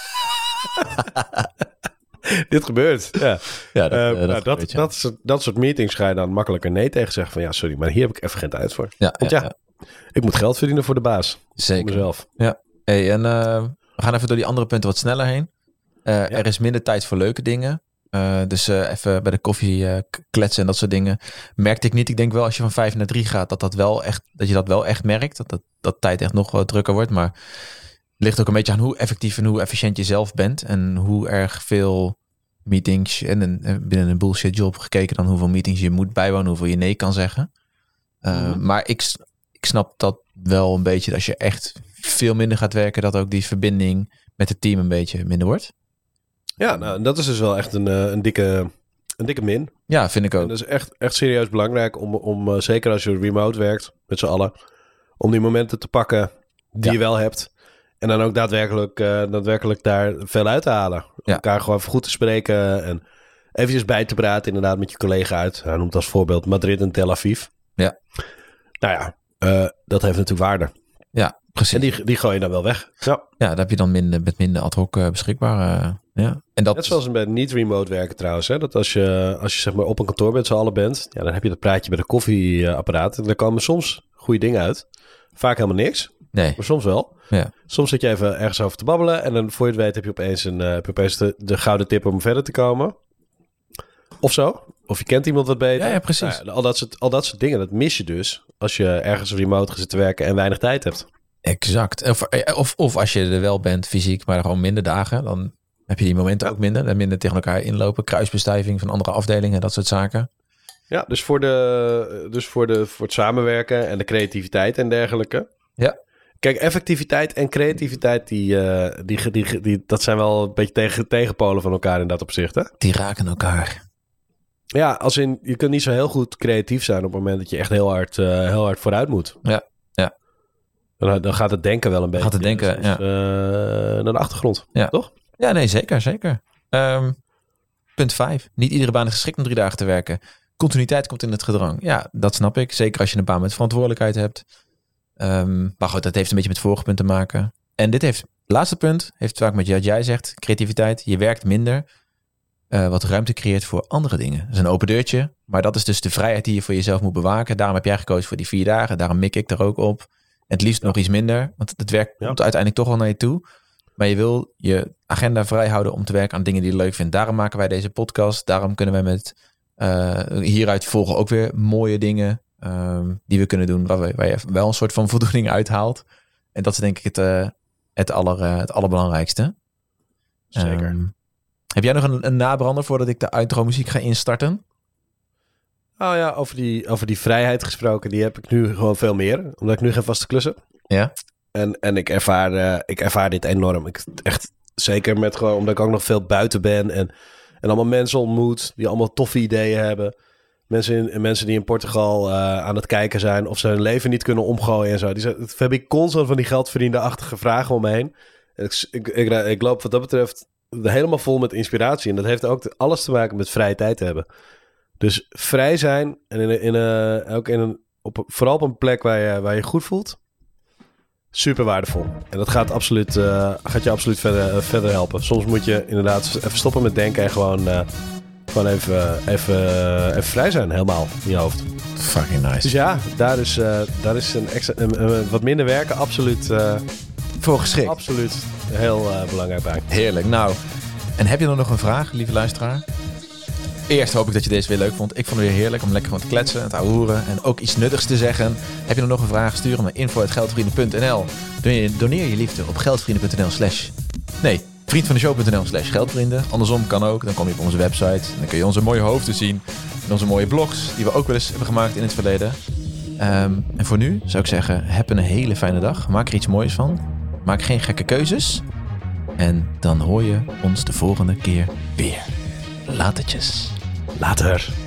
Dit gebeurt. Ja, ja dat, uh, uh, dat, nou, dat, gebeurt, ja. dat, soort, dat soort meetings ga je dan makkelijker nee tegen zeggen van, ja, sorry, maar hier heb ik even geen tijd voor. Ja, Want ja, ja, ja, ik moet geld verdienen voor de baas. Zeker. Voor mezelf. Ja. Hey, en uh, we gaan even door die andere punten wat sneller heen. Uh, ja. Er is minder tijd voor leuke dingen. Uh, dus uh, even bij de koffie uh, kletsen en dat soort dingen. Merkte ik niet. Ik denk wel als je van vijf naar drie gaat, dat, dat, wel echt, dat je dat wel echt merkt. Dat, dat, dat tijd echt nog wat drukker wordt. Maar het ligt ook een beetje aan hoe effectief en hoe efficiënt je zelf bent. En hoe erg veel meetings en een, binnen een bullshit job gekeken dan hoeveel meetings je moet bijwonen, hoeveel je nee kan zeggen. Uh, mm-hmm. Maar ik, ik snap dat wel een beetje. Als je echt veel minder gaat werken, dat ook die verbinding met het team een beetje minder wordt. Ja, nou, dat is dus wel echt een, een, dikke, een dikke min. Ja, vind ik ook. En dat is echt, echt serieus belangrijk om, om uh, zeker als je remote werkt met z'n allen, om die momenten te pakken die ja. je wel hebt. En dan ook daadwerkelijk, uh, daadwerkelijk daar veel uit te halen. Ja. Elkaar gewoon even goed te spreken en eventjes bij te praten inderdaad met je collega uit. Hij noemt als voorbeeld Madrid en Tel Aviv. Ja. Nou ja, uh, dat heeft natuurlijk waarde. Ja, precies. En die, die gooi je dan wel weg. Ja, ja daar heb je dan minder, met minder ad hoc uh, beschikbaar. Uh, ja. En dat Net zoals bij niet remote werken trouwens. Hè? Dat als je, als je zeg maar op een kantoor met z'n allen bent, ja, dan heb je dat praatje bij de koffieapparaat. En daar komen soms goede dingen uit. Vaak helemaal niks. Nee. Maar soms wel. Ja. Soms zit je even ergens over te babbelen. En dan voor je het weet heb je opeens, een, uh, heb je opeens de, de gouden tip om verder te komen. Of zo. Of je kent iemand wat beter. Ja, ja precies. Nou ja, al, dat soort, al dat soort dingen, dat mis je dus als je ergens remote gaat zitten werken en weinig tijd hebt. Exact. Of, of, of als je er wel bent fysiek, maar gewoon minder dagen, dan heb je die momenten ja. ook minder. En minder tegen elkaar inlopen. Kruisbestuiving van andere afdelingen, dat soort zaken. Ja, dus voor, de, dus voor, de, voor het samenwerken en de creativiteit en dergelijke. Ja. Kijk, effectiviteit en creativiteit, die, uh, die, die, die, die, dat zijn wel een beetje tegen, tegenpolen van elkaar in dat opzicht. Hè? Die raken elkaar. Ja, als in, je kunt niet zo heel goed creatief zijn op het moment dat je echt heel hard, uh, heel hard vooruit moet. Ja, ja. Dan, dan gaat het denken wel een beetje. Gaat het denken, soms, ja. Uh, naar de achtergrond, ja. toch? Ja, nee, zeker, zeker. Um, punt vijf. Niet iedere baan is geschikt om drie dagen te werken. Continuïteit komt in het gedrang. Ja, dat snap ik. Zeker als je een baan met verantwoordelijkheid hebt. Um, maar goed, dat heeft een beetje met het vorige punt te maken. En dit heeft, het laatste punt, heeft vaak met wat jij zegt. Creativiteit. Je werkt minder. Uh, wat ruimte creëert voor andere dingen. Dat is een open deurtje. Maar dat is dus de vrijheid die je voor jezelf moet bewaken. Daarom heb jij gekozen voor die vier dagen. Daarom mik ik er ook op. En het liefst nog iets minder. Want het werk ja. komt uiteindelijk toch wel naar je toe. Maar je wil je agenda vrij houden om te werken aan dingen die je leuk vindt. Daarom maken wij deze podcast. Daarom kunnen wij met uh, hieruit volgen ook weer mooie dingen um, die we kunnen doen. Waar, we, waar je wel een soort van voldoening uithaalt. En dat is denk ik het, uh, het, aller, uh, het allerbelangrijkste. Zeker. Um, heb jij nog een, een nabrander voordat ik de outro muziek ga instarten? Oh ja, over die, over die vrijheid gesproken, die heb ik nu gewoon veel meer. Omdat ik nu geen vaste klussen. Ja. En, en ik, ervaar, uh, ik ervaar dit enorm. Ik, echt zeker met gewoon, omdat ik ook nog veel buiten ben. En, en allemaal mensen ontmoet die allemaal toffe ideeën hebben. Mensen, in, mensen die in Portugal uh, aan het kijken zijn of ze hun leven niet kunnen omgooien en zo. Die zijn, dat heb ik constant van die geldverdiende-achtige vragen om me heen. Ik, ik, ik, ik loop wat dat betreft helemaal vol met inspiratie. En dat heeft ook alles te maken met vrije tijd hebben. Dus vrij zijn en in, in, in, ook in een, op, vooral op een plek waar je, waar je goed voelt. Super waardevol. En dat gaat, absoluut, uh, gaat je absoluut verder, uh, verder helpen. Soms moet je inderdaad even stoppen met denken en gewoon, uh, gewoon even, even, uh, even vrij zijn helemaal in je hoofd. Fucking nice. Dus ja, daar is, uh, daar is een extra, een, een, wat minder werken absoluut, uh, voor geschikt. Absoluut heel uh, belangrijk bij. Heerlijk. Nou, en heb je dan nog een vraag, lieve luisteraar? Eerst hoop ik dat je deze weer leuk vond. Ik vond het weer heerlijk om lekker gewoon te kletsen, te ouwehoeren en ook iets nuttigs te zeggen. Heb je dan nog een vraag? Stuur hem naar info at geldvrienden punt n l. Doneer je liefde op geldvrienden punt n l slash... Nee, vriendvandeshow punt n l slash geldvrienden. Andersom kan ook. Dan kom je op onze website. En dan kun je onze mooie hoofden zien. En onze mooie blogs, die we ook wel eens hebben gemaakt in het verleden. Um, en voor nu zou ik zeggen, heb een hele fijne dag. Maak er iets moois van. Maak geen gekke keuzes. En dan hoor je ons de volgende keer weer. Latertjes. Later.